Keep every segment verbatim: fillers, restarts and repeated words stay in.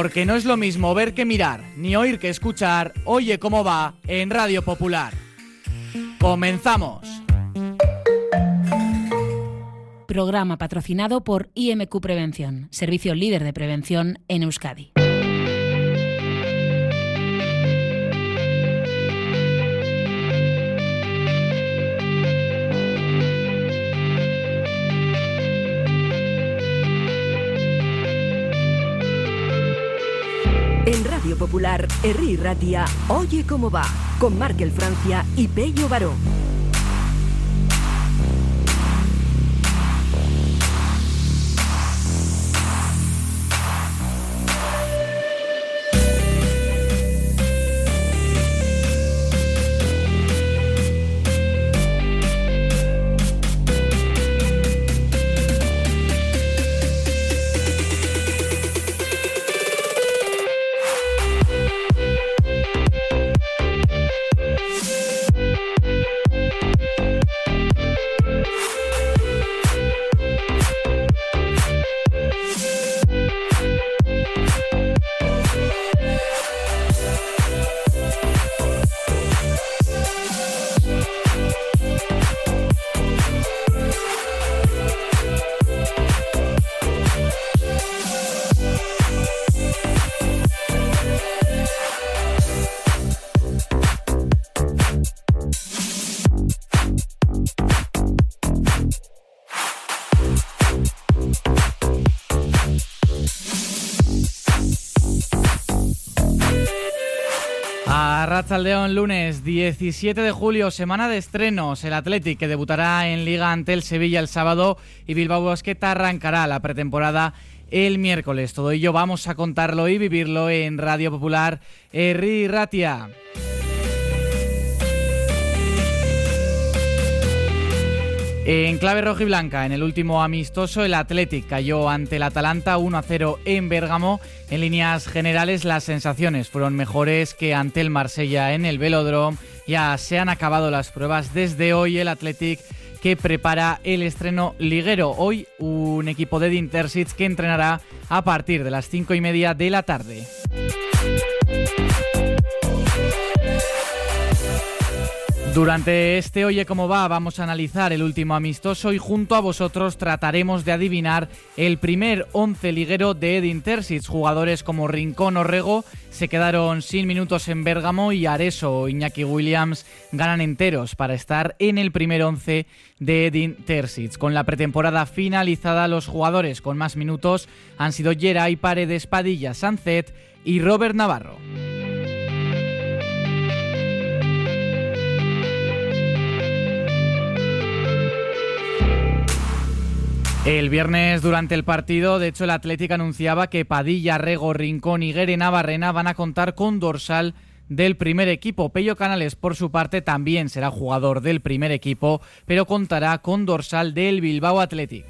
Porque no es lo mismo ver que mirar, ni oír que escuchar. Oye cómo va en Radio Popular. ¡Comenzamos! Programa patrocinado por I M Q Prevención, servicio líder de prevención en Euskadi. En Radio Popular, Herri Ratia, Oye cómo va, con Markel Francia y Pello Baró. Arratsaldeon, lunes diecisiete de julio, semana de estrenos. El Athletic, que debutará en Liga ante el Sevilla el sábado, y Bilbao Basket arrancará la pretemporada el miércoles. Todo ello vamos a contarlo y vivirlo en Radio Popular, Herri Ratia. En clave rojiblanca, en el último amistoso, el Athletic cayó ante el Atalanta uno a cero en Bérgamo. En líneas generales, las sensaciones fueron mejores que ante el Marsella en el Velódromo. Ya se han acabado las pruebas desde hoy. El Athletic, que prepara el estreno liguero. Hoy, un equipo de Edin Terzic que entrenará a partir de las cinco y media de la tarde. Durante este Oye cómo va vamos a analizar el último amistoso y junto a vosotros trataremos de adivinar el primer once liguero de Edin Terzic. Jugadores como Rincón o Rego se quedaron sin minutos en Bérgamo y Areso o Iñaki Williams ganan enteros para estar en el primer once de Edin Terzic. Con la pretemporada finalizada, los jugadores con más minutos han sido Geray, Paredes, Padilla, Sancet y Robert Navarro. El viernes, durante el partido, de hecho, el Athletic anunciaba que Padilla, Rego, Rincón y Guere Navarrena van a contar con dorsal del primer equipo. Pello Canales, por su parte, también será jugador del primer equipo, pero contará con dorsal del Bilbao Athletic.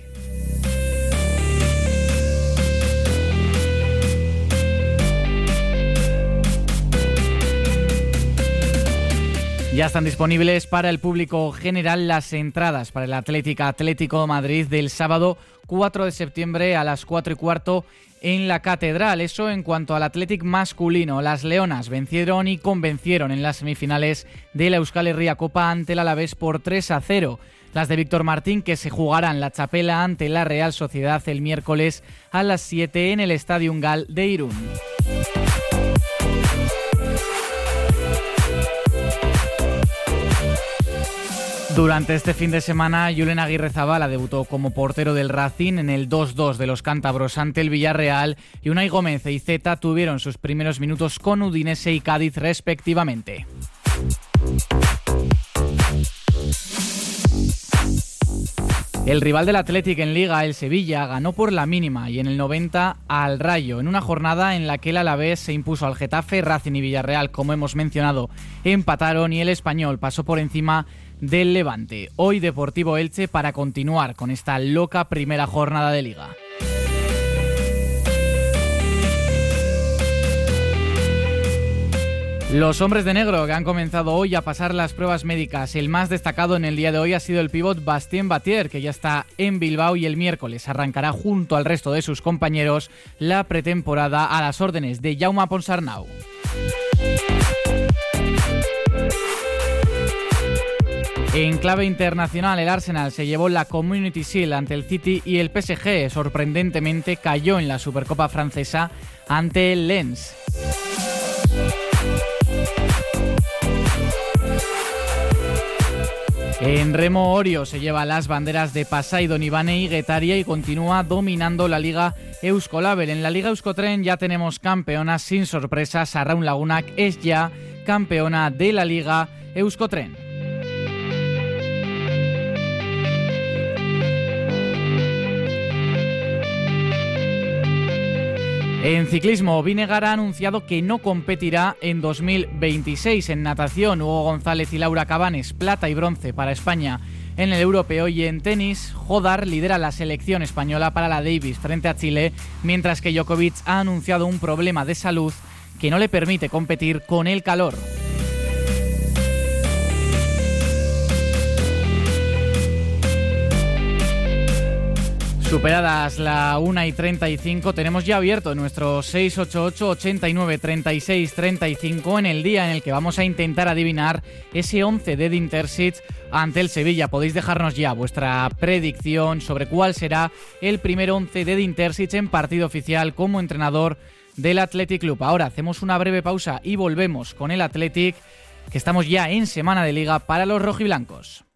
Ya están disponibles para el público general las entradas para el Athletic Atlético Madrid del sábado cuatro de septiembre a las cuatro y cuarto en la Catedral. Eso en cuanto al Athletic masculino. Las Leonas vencieron y convencieron en las semifinales de la Euskal Herria Copa ante el Alavés por tres a cero. Las de Víctor Martín, que se jugarán la txapela ante la Real Sociedad el miércoles a las siete en el Estadio Gal de Irún. Durante este fin de semana, Julen Aguirrezabala debutó como portero del Racing en el dos dos de los cántabros ante el Villarreal y Unai Gómez e Iceta tuvieron sus primeros minutos con Udinese y Cádiz respectivamente. El rival del Athletic en Liga, el Sevilla, ganó por la mínima y en el noventa al Rayo, en una jornada en la que el Alavés se impuso al Getafe, Racing y Villarreal, como hemos mencionado, empataron y el Español pasó por encima del Levante. Hoy Deportivo Elche para continuar con esta loca primera jornada de Liga. Los hombres de negro que han comenzado hoy a pasar las pruebas médicas. El más destacado en el día de hoy ha sido el pívot Bastien Batier, que ya está en Bilbao y el miércoles arrancará junto al resto de sus compañeros la pretemporada a las órdenes de Jaume Ponsarnau. En clave internacional, el Arsenal se llevó la Community Shield ante el City y el P S G, sorprendentemente, cayó en la Supercopa francesa ante el Lens. En remo, Orio se lleva las banderas de Pasaidon, Ibane y Guetaria y continúa dominando la Liga Euskolabel. En la Liga Euskotren ya tenemos campeonas sin sorpresas. Arraun Lagunak es ya campeona de la Liga Euskotren. En ciclismo, Vinegar ha anunciado que no competirá en dos mil veintiséis. En natación, Hugo González y Laura Cabanes, plata y bronce para España en el europeo. Y en tenis, Jodar lidera la selección española para la Davis frente a Chile, mientras que Djokovic ha anunciado un problema de salud que no le permite competir con el calor. Superadas la una y treinta y cinco, tenemos ya abierto nuestro seis ocho ocho, ochenta y nueve, treinta y seis, treinta y cinco en el día en el que vamos a intentar adivinar ese once de Edin Terzic ante el Sevilla. Podéis dejarnos ya vuestra predicción sobre cuál será el primer once de Edin Terzic en partido oficial como entrenador del Athletic Club. Ahora hacemos una breve pausa y volvemos con el Athletic, que estamos ya en semana de liga para los rojiblancos.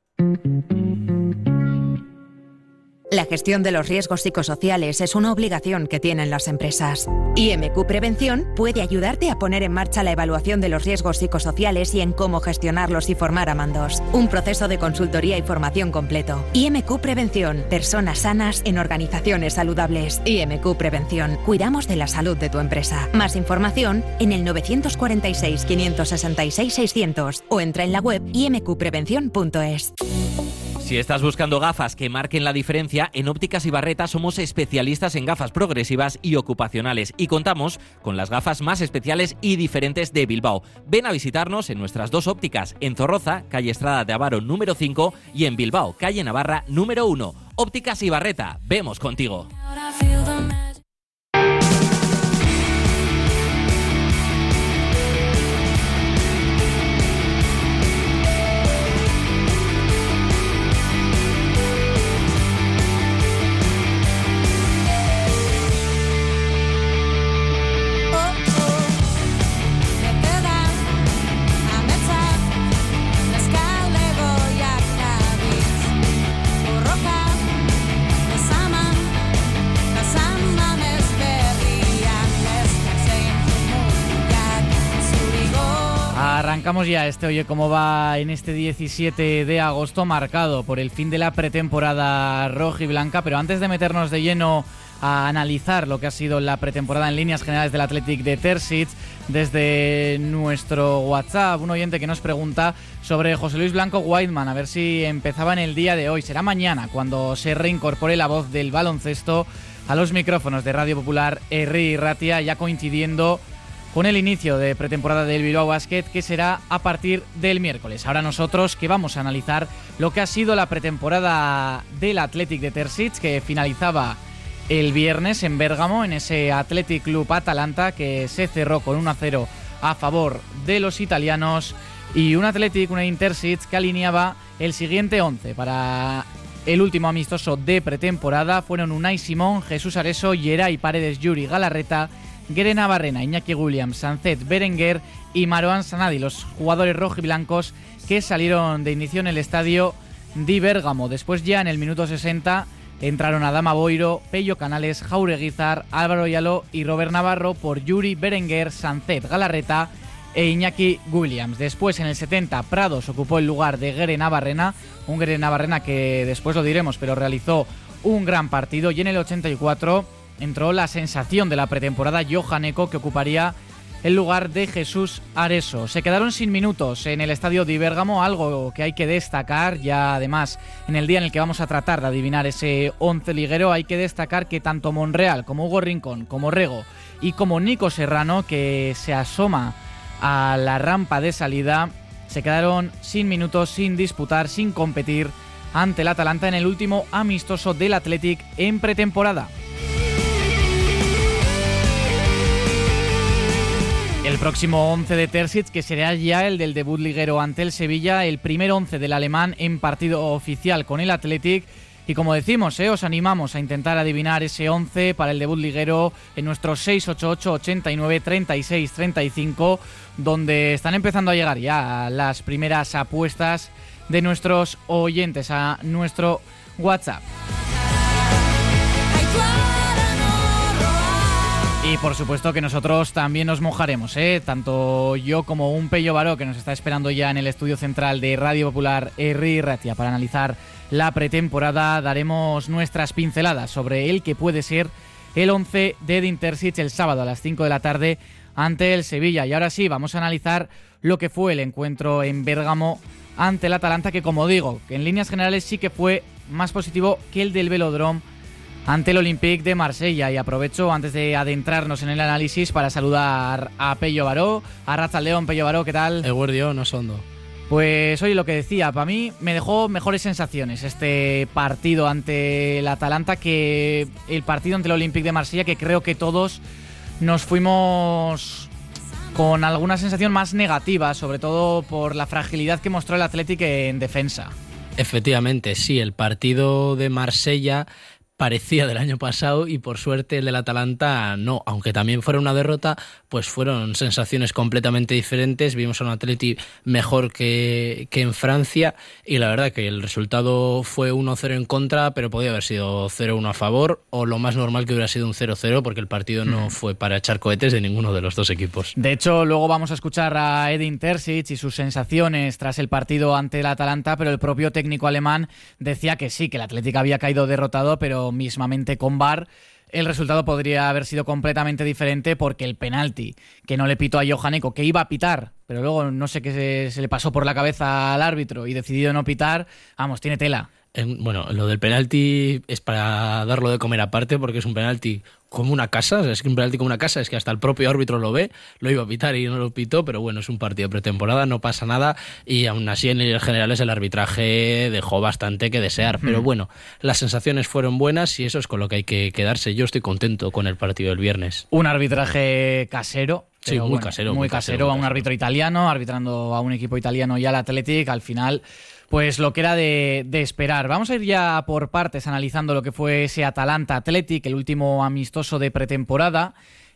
La gestión de los riesgos psicosociales es una obligación que tienen las empresas. I M Q Prevención puede ayudarte a poner en marcha la evaluación de los riesgos psicosociales y en cómo gestionarlos y formar a mandos. Un proceso de consultoría y formación completo. I M Q Prevención. Personas sanas en organizaciones saludables. I M Q Prevención. Cuidamos de la salud de tu empresa. Más información en el nueve cuatro seis, cinco seis seis, seiscientos o entra en la web i m q prevención punto es. Si estás buscando gafas que marquen la diferencia, en Ópticas Ibarreta somos especialistas en gafas progresivas y ocupacionales y contamos con las gafas más especiales y diferentes de Bilbao. Ven a visitarnos en nuestras dos ópticas, en Zorroza, calle Estrada de Avaro número cinco y en Bilbao, calle Navarra número uno. Ópticas Ibarreta, vemos contigo. Arrancamos ya este Oye Cómo Va en este diecisiete de agosto, marcado por el fin de la pretemporada rojiblanca, pero antes de meternos de lleno a analizar lo que ha sido la pretemporada en líneas generales del Athletic de Terzic, desde nuestro WhatsApp, un oyente que nos pregunta sobre José Luis Blanco Whiteman, a ver si empezaba en el día de hoy. Será mañana cuando se reincorpore la voz del baloncesto a los micrófonos de Radio Popular Herri Ratia, ya coincidiendo con el inicio de pretemporada del Bilbao Basket, que será a partir del miércoles. Ahora nosotros que vamos a analizar lo que ha sido la pretemporada del Athletic de Terzic, que finalizaba el viernes en Bérgamo, en ese Athletic Club Atalanta, que se cerró con uno a cero a favor de los italianos, y un Athletic, un Edin Terzic, que alineaba el siguiente once para el último amistoso de pretemporada. Fueron Unai Simón, Jesús Areso, Yeray Paredes, Yuri Galarreta, Gere Navarrena, Iñaki Williams, Sancet Berenguer y Marouane Sanadi, los jugadores rojiblancos que salieron de inicio en el estadio de Bérgamo. Después, ya en el minuto sesenta, entraron Adama Boiro, Pello Canales, Jaureguizar, Álvaro Yaló y Robert Navarro por Yuri, Berenguer, Sancet, Galarreta e Iñaki Williams. Después, en el setenta, Prados ocupó el lugar de Gere Navarrena, un Gere Navarrena que después lo diremos, pero realizó un gran partido. Y en el ochenta y cuatro entró la sensación de la pretemporada, Johan Eko, que ocuparía el lugar de Jesús Areso. Se quedaron sin minutos en el estadio de Bérgamo, algo que hay que destacar. Ya además, en el día en el que vamos a tratar de adivinar ese once liguero, hay que destacar que tanto Monreal como Hugo Rincón, como Rego y como Nico Serrano, que se asoma a la rampa de salida, se quedaron sin minutos, sin disputar, sin competir ante el Atalanta en el último amistoso del Athletic en pretemporada. El próximo once de Terzic, que será ya el del debut liguero ante el Sevilla, el primer once del alemán en partido oficial con el Athletic. Y como decimos, ¿eh? os animamos a intentar adivinar ese once para el debut liguero en nuestro seis ocho ocho, ochenta y nueve, treinta y seis, treinta y cinco, donde están empezando a llegar ya las primeras apuestas de nuestros oyentes a nuestro WhatsApp. Y por supuesto que nosotros también nos mojaremos, ¿eh? Tanto yo como un Pello Baró, que nos está esperando ya en el estudio central de Radio Popular Herri Ratia para analizar la pretemporada. Daremos nuestras pinceladas sobre el que puede ser el once de Edin Terzic el sábado a las cinco de la tarde ante el Sevilla. Y ahora sí, vamos a analizar lo que fue el encuentro en Bérgamo ante el Atalanta, que como digo, que en líneas generales sí que fue más positivo que el del Velodrome ante el Olympique de Marsella. Y aprovecho, antes de adentrarnos en el análisis, para saludar a Pello Baró, a Arratsaldeon. Pello Baró, ¿qué tal? Eguerdio, no sondo. Pues oye, lo que decía, para mí me dejó mejores sensaciones este partido ante el Atalanta que el partido ante el Olympique de Marsella, que creo que todos nos fuimos con alguna sensación más negativa, sobre todo por la fragilidad que mostró el Athletic en defensa. Efectivamente, sí, el partido de Marsella parecía del año pasado y por suerte el del Atalanta no, aunque también fuera una derrota, pues fueron sensaciones completamente diferentes. Vimos a un Atleti mejor que, que en Francia y la verdad que el resultado fue uno cero en contra, pero podía haber sido cero uno a favor, o lo más normal que hubiera sido un cero cero, porque el partido no fue para echar cohetes de ninguno de los dos equipos. De hecho, luego vamos a escuchar a Edin Terzic y sus sensaciones tras el partido ante el Atalanta, pero el propio técnico alemán decía que sí, que el Atlético había caído derrotado, pero mismamente con V A R el resultado podría haber sido completamente diferente, porque el penalti que no le pitó a Johaneko, que iba a pitar, pero luego no sé qué se, se le pasó por la cabeza al árbitro y decidió no pitar, vamos, tiene tela. Bueno, lo del penalti es para darlo de comer aparte, porque es un penalti como una casa, o sea, es que un penalti como una casa, es que hasta el propio árbitro lo ve, lo iba a pitar y no lo pitó, pero bueno, es un partido de pretemporada, no pasa nada, y aún así en líneas generales el arbitraje dejó bastante que desear, pero bueno, las sensaciones fueron buenas y eso es con lo que hay que quedarse. Yo estoy contento con el partido del viernes. Un arbitraje casero. Sí, muy, bueno, casero, muy muy casero, casero, a un muy árbitro italiano, arbitrando a un equipo italiano y al Athletic, al final, pues lo que era de, de esperar. Vamos a ir ya por partes analizando lo que fue ese Atalanta Athletic, el último amistoso de pretemporada.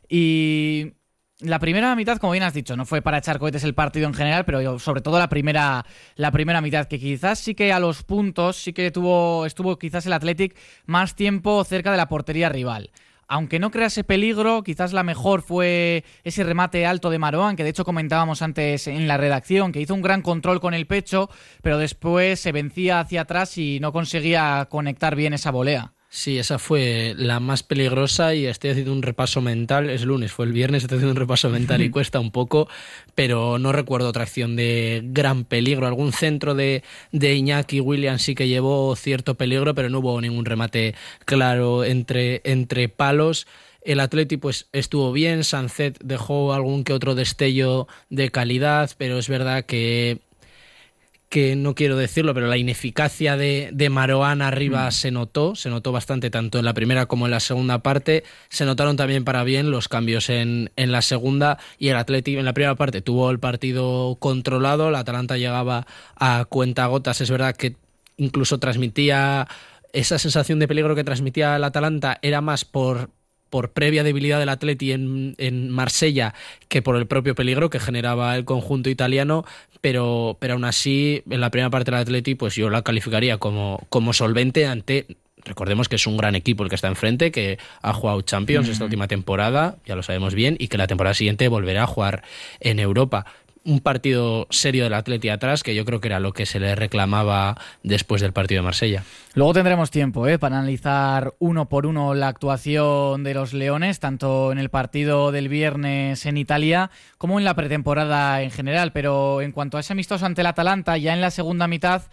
Y la primera mitad, como bien has dicho, no fue para echar cohetes el partido en general, pero sobre todo la primera, la primera mitad, que quizás sí que a los puntos, sí que tuvo, estuvo quizás el Athletic más tiempo cerca de la portería rival. Aunque no crease peligro, quizás la mejor fue ese remate alto de Marouane, que de hecho comentábamos antes en la redacción, que hizo un gran control con el pecho, pero después se vencía hacia atrás y no conseguía conectar bien esa volea. Sí, esa fue la más peligrosa y estoy haciendo un repaso mental. Es lunes, fue el viernes, estoy haciendo un repaso mental y cuesta un poco, pero no recuerdo otra acción de gran peligro. Algún centro de, de Iñaki Williams sí que llevó cierto peligro, pero no hubo ningún remate claro entre, entre palos. El Atleti pues estuvo bien, Sancet dejó algún que otro destello de calidad, pero es verdad que... que no quiero decirlo, pero la ineficacia de, de Marouane arriba mm. se notó, se notó bastante tanto en la primera como en la segunda parte. Se notaron también para bien los cambios en, en la segunda, y el Athletic en la primera parte tuvo el partido controlado, la Atalanta llegaba a cuentagotas. Es verdad que incluso transmitía esa sensación de peligro que transmitía el Atalanta, era más por... por previa debilidad del Atleti en, en Marsella que por el propio peligro que generaba el conjunto italiano, pero, pero aún así en la primera parte del Atleti pues yo la calificaría como, como solvente ante... Recordemos que es un gran equipo el que está enfrente, que ha jugado Champions mm. esta última temporada, ya lo sabemos bien, y que la temporada siguiente volverá a jugar en Europa. Un partido serio del Atleti atrás, que yo creo que era lo que se le reclamaba después del partido de Marsella. Luego tendremos tiempo ¿eh? para analizar uno por uno la actuación de los Leones, tanto en el partido del viernes en Italia como en la pretemporada en general. Pero en cuanto a ese amistoso ante el Atalanta, ya en la segunda mitad,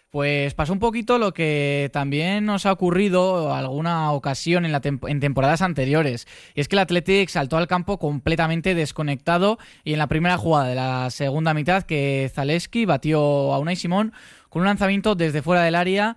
Pues pasó un poquito lo que también nos ha ocurrido alguna ocasión en, la tem- en temporadas anteriores. Y es que el Athletic saltó al campo completamente desconectado y en la primera jugada de la segunda mitad que Zaleski batió a Unai Simón con un lanzamiento desde fuera del área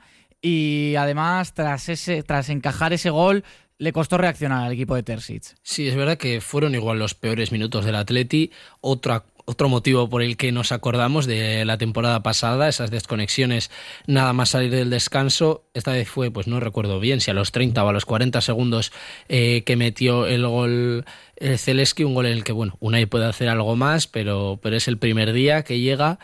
y además tras, ese, tras encajar ese gol le costó reaccionar al equipo de Terzic. Sí, es verdad que fueron igual los peores minutos del Atleti. Otra Otro motivo por el que nos acordamos de la temporada pasada, esas desconexiones nada más salir del descanso. Esta vez fue, pues no recuerdo bien si a los treinta o a los cuarenta segundos eh, que metió el gol el Zaleski, un gol en el que, bueno, Unai puede hacer algo más, pero, pero es el primer día que llega.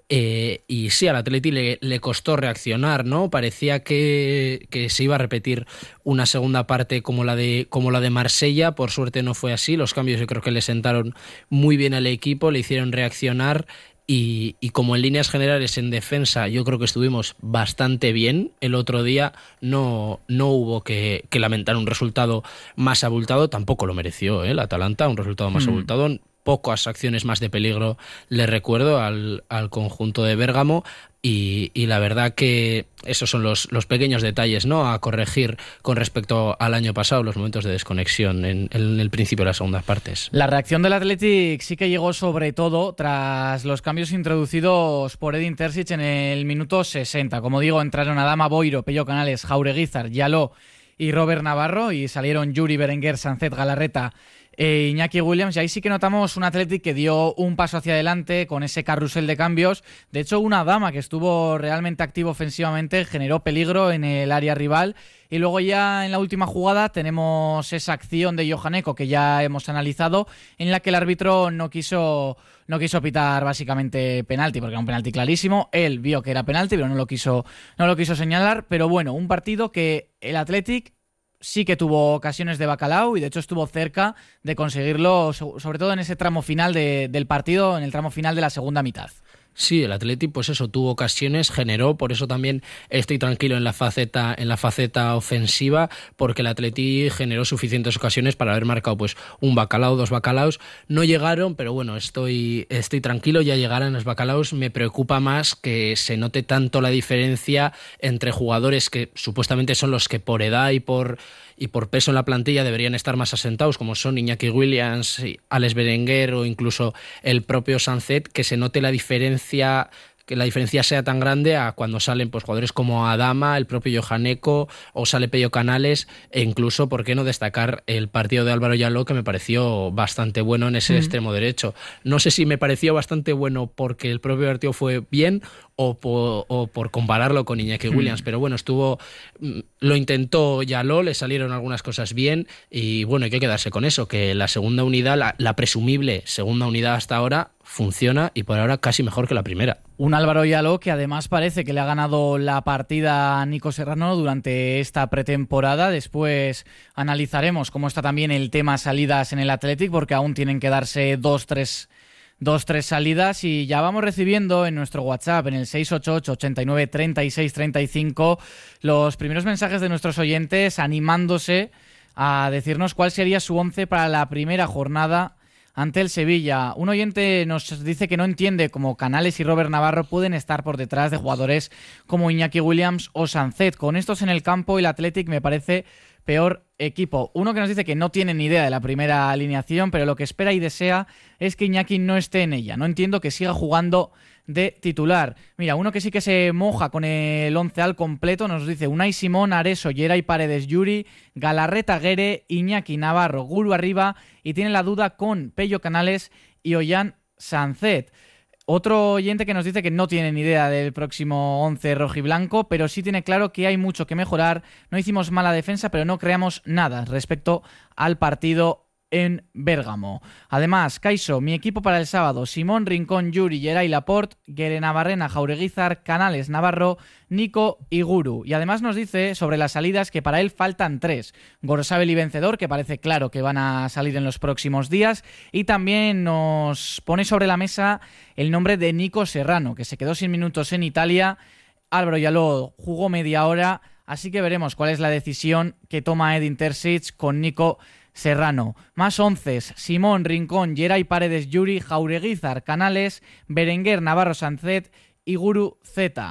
Eh, y sí, al Atleti le, le costó reaccionar, ¿no? Parecía que, que se iba a repetir una segunda parte como la de como la de Marsella. Por suerte no fue así. Los cambios yo creo que le sentaron muy bien al equipo, le hicieron reaccionar y, y como en líneas generales en defensa yo creo que estuvimos bastante bien el otro día. No, no hubo que, que lamentar un resultado más abultado. Tampoco lo mereció, ¿eh? El Atalanta, un resultado más mm. abultado. Pocas acciones más de peligro le recuerdo al, al conjunto de Bérgamo y, y la verdad que esos son los, los pequeños detalles, ¿no?, a corregir con respecto al año pasado, los momentos de desconexión en, en el principio de las segundas partes. La reacción del Athletic sí que llegó sobre todo tras los cambios introducidos por Edin Terzic en el minuto sesenta. Como digo, entraron Adama, Boiro, Pello Canales, Jaureguizar, Yaló y Robert Navarro y salieron Yuri, Berenguer, Sancet, Galarreta e Iñaki Williams, y ahí sí que notamos un Athletic que dio un paso hacia adelante con ese carrusel de cambios. De hecho, una Dama que estuvo realmente activo ofensivamente, generó peligro en el área rival. Y luego ya en la última jugada tenemos esa acción de Johan Eko que ya hemos analizado, en la que el árbitro no quiso, no quiso pitar básicamente penalti, porque era un penalti clarísimo. Él vio que era penalti, pero no lo quiso, no lo quiso señalar. Pero bueno, un partido que el Athletic sí que tuvo ocasiones de bacalao y de hecho estuvo cerca de conseguirlo, sobre todo en ese tramo final de, del partido, en el tramo final de la segunda mitad. Sí, el Atleti, pues eso, tuvo ocasiones, generó, por eso también estoy tranquilo en la faceta en la faceta ofensiva, porque el Atleti generó suficientes ocasiones para haber marcado pues un bacalao, dos bacalaos. No llegaron, pero bueno, estoy, estoy tranquilo, ya llegarán los bacalaos. Me preocupa más que se note tanto la diferencia entre jugadores que supuestamente son los que por edad y por y por peso en la plantilla deberían estar más asentados, como son Iñaki Williams, Alex Berenguer o incluso el propio Sancet, que se note la diferencia, que la diferencia sea tan grande a cuando salen pues jugadores como Adama, el propio Johan Eko o sale Pello Canales, e incluso, ¿por qué no destacar el partido de Álvaro Yaló, que me pareció bastante bueno en ese mm. extremo derecho? No sé si me pareció bastante bueno porque el propio partido fue bien o por, o por compararlo con Iñaki mm. Williams, pero bueno, estuvo, lo intentó Yaló, le salieron algunas cosas bien y bueno, hay que quedarse con eso, que la segunda unidad, la, la presumible segunda unidad hasta ahora, funciona y por ahora casi mejor que la primera. Un Álvaro Yaló que además parece que le ha ganado la partida a Nico Serrano durante esta pretemporada. Después analizaremos cómo está también el tema salidas en el Athletic, porque aún tienen que darse dos, tres, dos, tres salidas, y ya vamos recibiendo en nuestro WhatsApp, en el seis ocho ocho, ochenta y nueve, treinta y seis, treinta y cinco, los primeros mensajes de nuestros oyentes animándose a decirnos cuál sería su once para la primera jornada ante el Sevilla. Un oyente nos dice que no entiende cómo Canales y Robert Navarro pueden estar por detrás de jugadores como Iñaki Williams o Sancet. Con estos en el campo, el Athletic me parece peor equipo. Uno que nos dice que no tiene ni idea de la primera alineación, pero lo que espera y desea es que Iñaki no esté en ella. No entiendo que siga jugando de titular. Mira, uno que sí que se moja con el once al completo nos dice Unai Simón, Areso, Yeray Paredes, Yuri, Galarreta, Guere, Iñaki, Navarro, Guru arriba, y tiene la duda con Pello Canales y Ollán Sancet. Otro oyente que nos dice que no tiene ni idea del próximo once rojiblanco, pero sí tiene claro que hay mucho que mejorar. No hicimos mala defensa, pero no creamos nada respecto al partido en Bérgamo. Además, Caiso, mi equipo para el sábado: Simón, Rincón, Yuri, Yeray, Laporte, Guere, Navarrena, Jaureguizar, Canales, Navarro, Nico y Guru. Y además nos dice sobre las salidas que para él faltan tres: Gorosabel y Vencedor, que parece claro que van a salir en los próximos días, y también nos pone sobre la mesa el nombre de Nico Serrano, que se quedó sin minutos en Italia. Álvaro Yaló jugó media hora, así que veremos cuál es la decisión que toma Edin Terzic con Nico Serrano. Más onces: Simón, Rincón, Yeray Paredes, Yuri, Jaureguizar, Canales, Berenguer, Navarro, Sancet y Guru Z.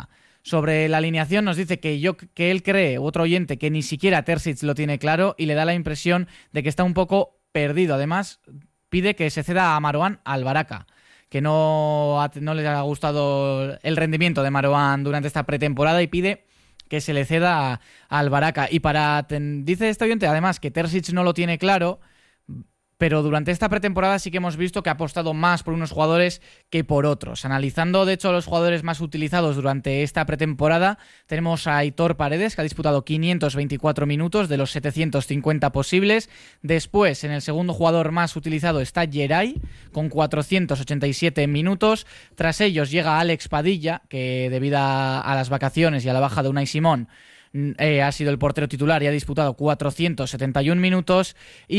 Sobre la alineación nos dice que, yo, que él cree, otro oyente, que ni siquiera Terzic lo tiene claro y le da la impresión de que está un poco perdido. Además, pide que se ceda a Marouane Albaraka, que no, ha, no le ha gustado el rendimiento de Marouane durante esta pretemporada y pide que se le ceda a, a Albaraka. Y para ten, dice este oyente, además, que Terzic no lo tiene claro, pero durante esta pretemporada sí que hemos visto que ha apostado más por unos jugadores que por otros. Analizando, de hecho, los jugadores más utilizados durante esta pretemporada, tenemos a Aitor Paredes, que ha disputado quinientos veinticuatro minutos de los setecientos cincuenta posibles. Después, en el segundo jugador más utilizado está Geray, con cuatrocientos ochenta y siete minutos. Tras ellos llega Alex Padilla, que debido a las vacaciones y a la baja de Unai Simón, Eh, ha sido el portero titular y ha disputado cuatrocientos setenta y un minutos.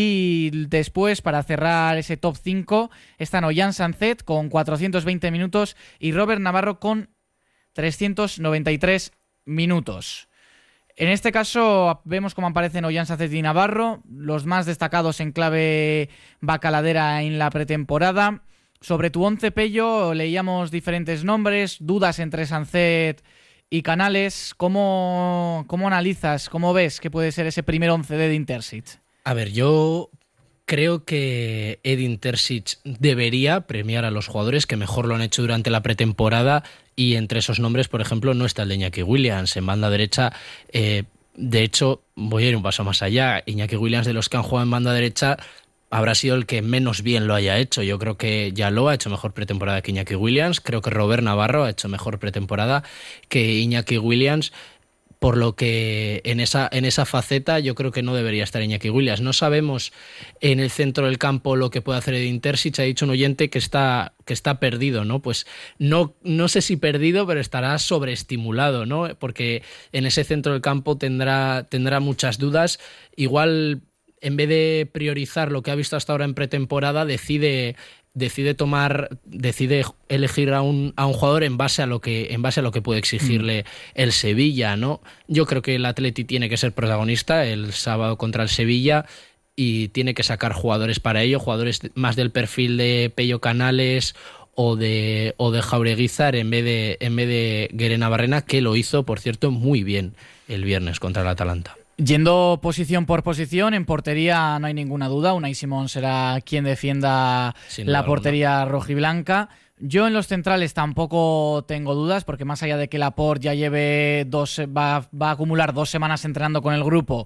Y después, para cerrar ese top cinco, están Ollán Sancet con cuatrocientos veinte minutos y Robert Navarro con trescientos noventa y tres minutos. En este caso vemos cómo aparecen Ollán Sancet y Navarro, los más destacados en clave bacaladera en la pretemporada. Sobre tu once, Pello, leíamos diferentes nombres, dudas entre Sancet y Canales. ¿Cómo, cómo analizas, cómo ves que puede ser ese primer once de Edin Terzic? A ver, yo creo que Edin Terzic debería premiar a los jugadores que mejor lo han hecho durante la pretemporada, y entre esos nombres, por ejemplo, no está el de Iñaki Williams. En banda derecha, eh, de hecho, voy a ir un paso más allá. Iñaki Williams, de los que han jugado en banda derecha, habrá sido el que menos bien lo haya hecho. Yo creo que Yaló ha hecho mejor pretemporada que Iñaki Williams. Creo que Robert Navarro ha hecho mejor pretemporada que Iñaki Williams. Por lo que en esa, en esa faceta yo creo que no debería estar Iñaki Williams. No sabemos en el centro del campo lo que puede hacer Edin Terzic. Ha dicho un oyente que está, que está perdido, ¿no? Pues no, no sé si perdido, pero estará sobreestimulado, ¿no? Porque en ese centro del campo tendrá, tendrá muchas dudas. Igual, en vez de priorizar lo que ha visto hasta ahora en pretemporada, decide, decide tomar, decide elegir a un, a un jugador en base a lo que, en base a lo que puede exigirle el Sevilla, ¿no? Yo creo que el Atleti tiene que ser protagonista el sábado contra el Sevilla y tiene que sacar jugadores para ello, jugadores más del perfil de Pello Canales o de, o de Jaureguizar en vez de, en vez de Guerena Barrena, que lo hizo, por cierto, muy bien el viernes contra el Atalanta. Yendo posición por posición, en portería no hay ninguna duda. Unai Simón será quien defienda la portería rojiblanca. Yo en los centrales tampoco tengo dudas, porque más allá de que Laporte ya lleve dos, va, va a acumular dos semanas entrenando con el grupo,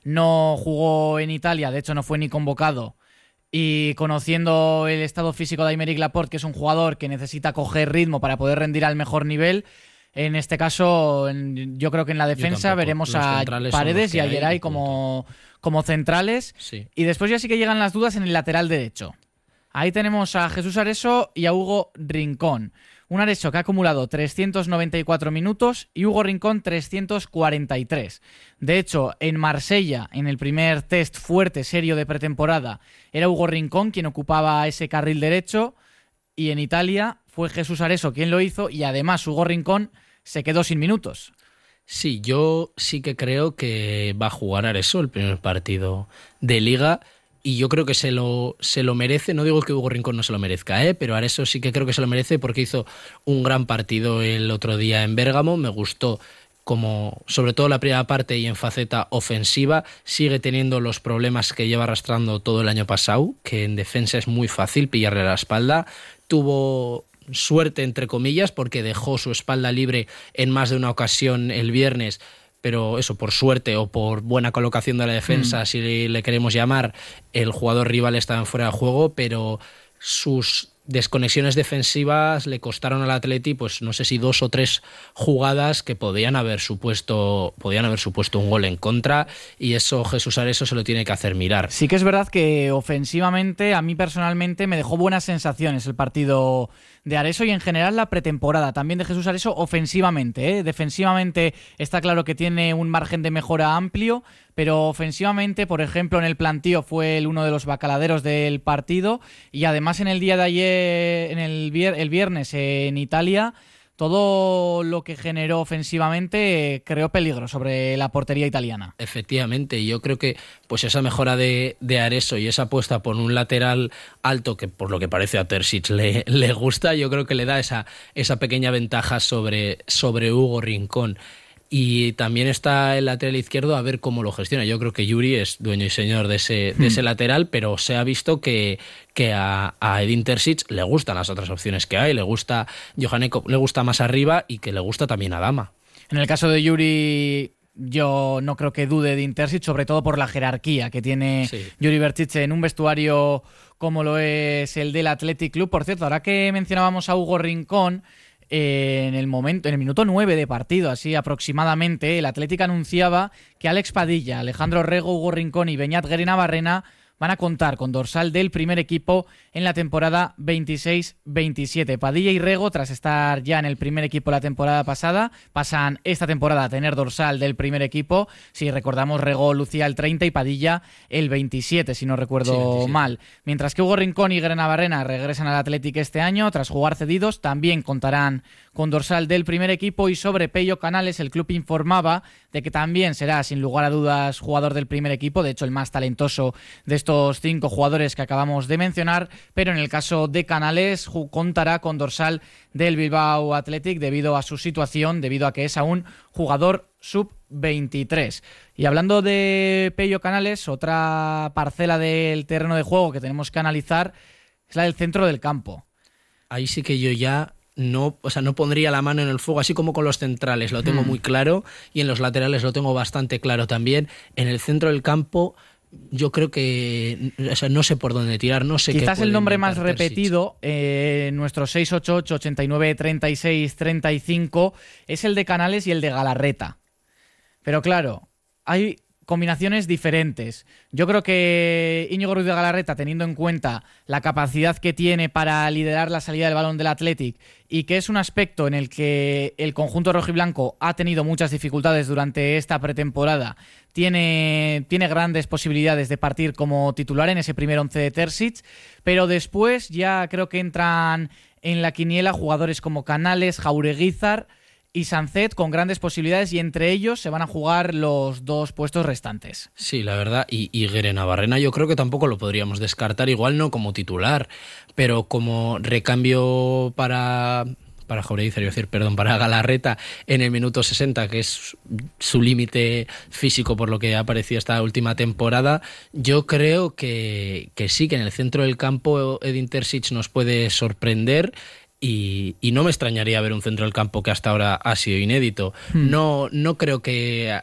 no jugó en Italia, de hecho no fue ni convocado. Y conociendo el estado físico de Aymeric Laporte, que es un jugador que necesita coger ritmo para poder rendir al mejor nivel, en este caso, yo creo que en la defensa veremos a Paredes y a Geray como, como centrales. Sí. Y después ya sí que llegan las dudas en el lateral derecho. Ahí tenemos a Jesús Areso y a Hugo Rincón. Un Areso que ha acumulado trescientos noventa y cuatro minutos y Hugo Rincón trescientos cuarenta y tres. De hecho, en Marsella, en el primer test fuerte, serio de pretemporada, era Hugo Rincón quien ocupaba ese carril derecho, y en Italia fue Jesús Areso quien lo hizo, y además Hugo Rincón se quedó sin minutos. Sí, yo sí que creo que va a jugar Areso el primer partido de Liga, y yo creo que se lo, se lo merece. No digo que Hugo Rincón no se lo merezca, ¿eh? Pero Areso sí que creo que se lo merece porque hizo un gran partido el otro día en Bérgamo. Me gustó como, sobre todo la primera parte y en faceta ofensiva, sigue teniendo los problemas que lleva arrastrando todo el año pasado, que en defensa es muy fácil pillarle la espalda. Tuvo suerte, entre comillas, porque dejó su espalda libre en más de una ocasión el viernes, pero eso, por suerte o por buena colocación de la defensa, mm. si le queremos llamar, el jugador rival estaba fuera de juego, pero sus desconexiones defensivas le costaron al Atleti, pues no sé si dos o tres jugadas que podían haber supuesto podían haber supuesto un gol en contra, y eso Jesús Areso se lo tiene que hacer mirar. Sí que es verdad que ofensivamente a mí personalmente me dejó buenas sensaciones el partido de Areso y en general la pretemporada también de Jesús Areso ofensivamente, ¿eh? Defensivamente está claro que tiene un margen de mejora amplio, pero ofensivamente, por ejemplo, en el plantío fue el uno de los bacaladeros del partido, y además en el día de ayer, en el, vier- el viernes en Italia, todo lo que generó ofensivamente eh, creó peligro sobre la portería italiana. Efectivamente, yo creo que pues esa mejora de, de Areso y esa apuesta por un lateral alto, que por lo que parece a Terzic le, le gusta, yo creo que le da esa, esa pequeña ventaja sobre, sobre Hugo Rincón. Y también está el lateral izquierdo a ver cómo lo gestiona. Yo creo que Yuri es dueño y señor de ese, de ese hmm. lateral, pero se ha visto que, que a, a Edin Terzic le gustan las otras opciones que hay. Le gusta Johannekov, le gusta más arriba y que le gusta también a Dama. En el caso de Yuri, yo no creo que dude Edin Terzic, sobre todo por la jerarquía que tiene sí. Yuri Berchiche en un vestuario como lo es el del Athletic Club. Por cierto, ahora que mencionábamos a Hugo Rincón, Eh, en el momento, en el minuto nueve de partido, así aproximadamente, el Atlético anunciaba que Alex Padilla, Alejandro Rego, Hugo Rincón y Beñat Guerinabarrena van a contar con dorsal del primer equipo en la temporada veintiséis veintisiete. Padilla y Rego, tras estar ya en el primer equipo la temporada pasada, pasan esta temporada a tener dorsal del primer equipo. Si recordamos, Rego lucía el treinta y Padilla el veintisiete, si no recuerdo sí, veintisiete. Mal. Mientras que Hugo Rincón y Guerinabarrena regresan al Athletic este año, tras jugar cedidos, también contarán con dorsal del primer equipo. Y sobre Pello Canales, el club informaba de que también será, sin lugar a dudas, jugador del primer equipo, de hecho el más talentoso de estos cinco jugadores que acabamos de mencionar, pero en el caso de Canales contará con dorsal del Bilbao Athletic debido a su situación, debido a que es aún jugador sub veintitrés. Y hablando de Pello Canales, otra parcela del terreno de juego que tenemos que analizar es la del centro del campo. Ahí sí que yo ya no, o sea, no pondría la mano en el fuego, así como con los centrales lo tengo hmm. muy claro, y en los laterales lo tengo bastante claro también. En el centro del campo yo creo que, o sea, no sé por dónde tirar, no sé. Quizás qué el nombre más Terzic. repetido eh, en nuestro seis ocho ocho, ochenta y nueve, treinta y seis, treinta y cinco es el de Canales y el de Galarreta. Pero claro, hay combinaciones diferentes. Yo creo que Íñigo Ruiz de Galarreta, teniendo en cuenta la capacidad que tiene para liderar la salida del balón del Athletic y que es un aspecto en el que el conjunto rojiblanco ha tenido muchas dificultades durante esta pretemporada, tiene, tiene grandes posibilidades de partir como titular en ese primer once de Terzic, pero después ya creo que entran en la quiniela jugadores como Canales, Jaureguizar y Sancet con grandes posibilidades, y entre ellos se van a jugar los dos puestos restantes. Sí, la verdad, y, y Guerinabarrena yo creo que tampoco lo podríamos descartar, igual no como titular, pero como recambio para... para Jaureguizar, iba a decir, perdón, para Galarreta en el minuto sesenta, que es su límite físico por lo que ha aparecido esta última temporada. Yo creo que, que sí, que en el centro del campo Edin Terzic nos puede sorprender. Y, y no me extrañaría ver un centro del campo que hasta ahora ha sido inédito. Hmm. No, no creo que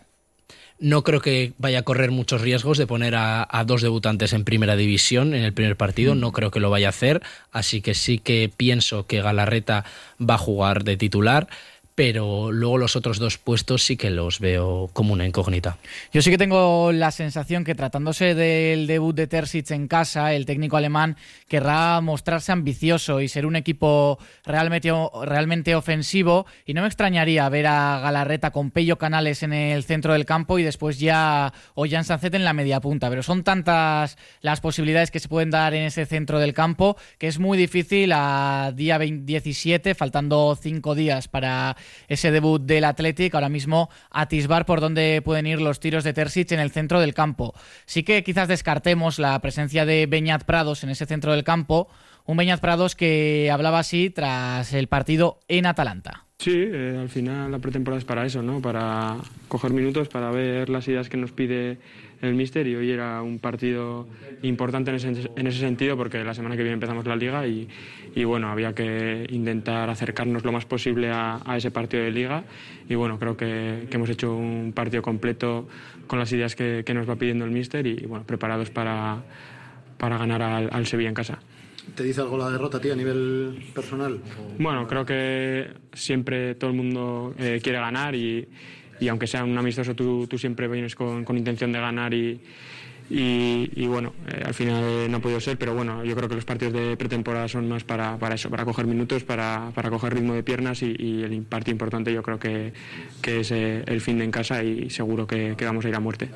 no creo que vaya a correr muchos riesgos de poner a, a dos debutantes en primera división en el primer partido. Hmm. No creo que lo vaya a hacer. Así que sí que pienso que Galarreta va a jugar de titular. Pero luego los otros dos puestos sí que los veo como una incógnita. Yo sí que tengo la sensación que, tratándose del debut de Terzic en casa, el técnico alemán querrá mostrarse ambicioso y ser un equipo realmente, realmente ofensivo, y no me extrañaría ver a Galarreta con Pello Canales en el centro del campo y después ya Ollán Sancet en la media punta, pero son tantas las posibilidades que se pueden dar en ese centro del campo que es muy difícil a día diecisiete, faltando cinco días para ese debut del Athletic, ahora mismo atisbar por dónde pueden ir los tiros de Terzic en el centro del campo. Sí que quizás descartemos la presencia de Beñat Prados en ese centro del campo, un Beñat Prados que hablaba así tras el partido en Atalanta. Sí, eh, al final la pretemporada es para eso, ¿no? Para coger minutos, para ver las ideas que nos pide el míster, y hoy era un partido importante en ese, en ese sentido, porque la semana que viene empezamos la Liga y, y bueno, había que intentar acercarnos lo más posible a, a ese partido de Liga, y bueno, creo que, que hemos hecho un partido completo con las ideas que, que nos va pidiendo el míster y bueno, preparados para, para ganar al, al Sevilla en casa. ¿Te dice algo la derrota, tío, a nivel personal? Bueno, creo que siempre todo el mundo eh, quiere ganar y, y aunque sea un amistoso tú, tú siempre vienes con, con intención de ganar y, y, y bueno, eh, al final eh, no ha podido ser, pero bueno, yo creo que los partidos de pretemporada son más para, para eso, para coger minutos, para, para coger ritmo de piernas y, y el partido importante yo creo que, que es eh, el fin de en casa y seguro que, que vamos a ir a muerte.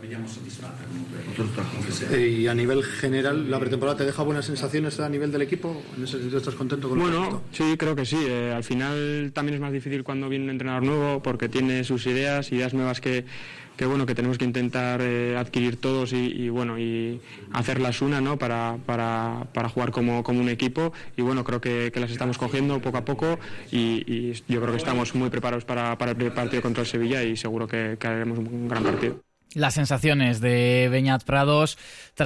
Y a nivel general, ¿la pretemporada te deja buenas sensaciones a nivel del equipo? ¿En ese sentido estás contento con el Bueno, proyecto? sí, creo que sí. Eh, al final también es más difícil cuando viene un entrenador nuevo porque tiene sus ideas, ideas nuevas que, que bueno, que tenemos que intentar eh, adquirir todos y, y bueno, y hacerlas una, ¿no? Para, para, para jugar como, como un equipo y bueno, creo que, que las estamos cogiendo poco a poco y, y yo creo que estamos muy preparados para, para el primer partido contra el Sevilla y seguro que, que haremos un gran partido. Las sensaciones de Beñat Prados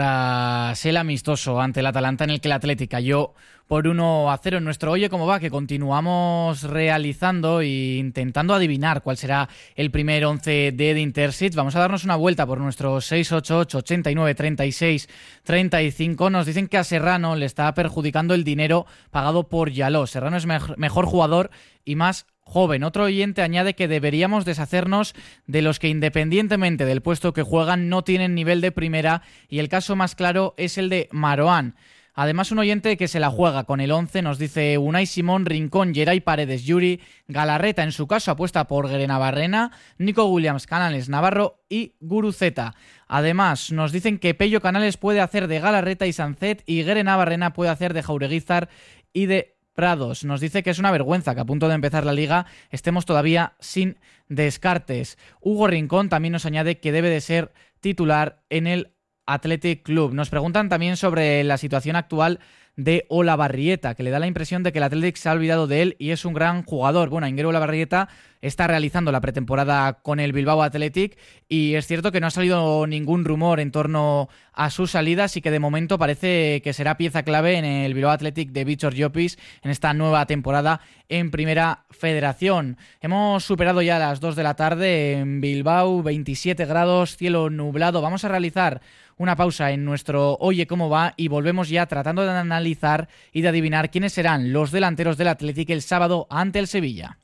tras el amistoso ante el Atalanta, en el que el Athletic cayó por uno a cero en nuestro Oye Cómo Va, que continuamos realizando e intentando adivinar cuál será el primer once de Edin Terzic. Vamos a darnos una vuelta por nuestro seis ocho ocho, ochenta y nueve, treinta y seis, treinta y cinco. Nos dicen que a Serrano le está perjudicando el dinero pagado por Yaló. Serrano es mejor, mejor jugador y más joven. Otro oyente añade que deberíamos deshacernos de los que independientemente del puesto que juegan no tienen nivel de primera y el caso más claro es el de Marouane. Además, un oyente que se la juega con el once nos dice Unai Simón, Rincón, Geray Paredes, Yuri, Galarreta en su caso apuesta por Guerenavarrena, Nico Williams, Canales, Navarro y Guruceta. Además, nos dicen que Pello Canales puede hacer de Galarreta y Sancet y Guerenavarrena puede hacer de Jaureguizar y de Prados. Nos dice que es una vergüenza que a punto de empezar la liga estemos todavía sin descartes. Hugo Rincón también nos añade que debe de ser titular en el Athletic Club. Nos preguntan también sobre la situación actual de Olavarrieta, que le da la impresión de que el Athletic se ha olvidado de él y es un gran jugador. Bueno, Aingeru Olavarrieta está realizando la pretemporada con el Bilbao Athletic y es cierto que no ha salido ningún rumor en torno a su salida, así que de momento parece que será pieza clave en el Bilbao Athletic de Víctor Llopis en esta nueva temporada en Primera Federación. Hemos superado ya las dos de la tarde en Bilbao, veintisiete grados, cielo nublado. Vamos a realizar una pausa en nuestro Oye Cómo Va y volvemos ya tratando de analizar y de adivinar quiénes serán los delanteros del Athletic el sábado ante el Sevilla.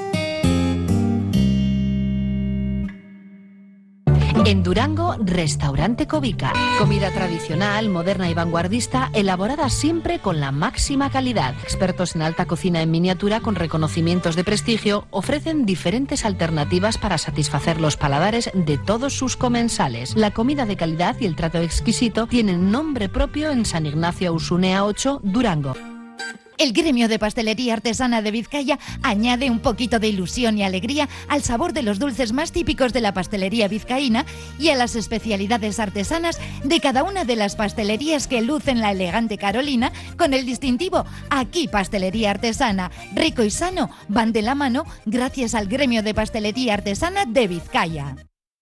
En Durango, Restaurante Covica. Comida tradicional, moderna y vanguardista, elaborada siempre con la máxima calidad. Expertos en alta cocina en miniatura con reconocimientos de prestigio ofrecen diferentes alternativas para satisfacer los paladares de todos sus comensales. La comida de calidad y el trato exquisito tienen nombre propio en San Ignacio Ausunea ocho, Durango. El gremio de pastelería artesana de Vizcaya añade un poquito de ilusión y alegría al sabor de los dulces más típicos de la pastelería vizcaína y a las especialidades artesanas de cada una de las pastelerías que lucen la elegante Carolina con el distintivo Aquí Pastelería Artesana. Rico y sano van de la mano gracias al gremio de pastelería artesana de Vizcaya.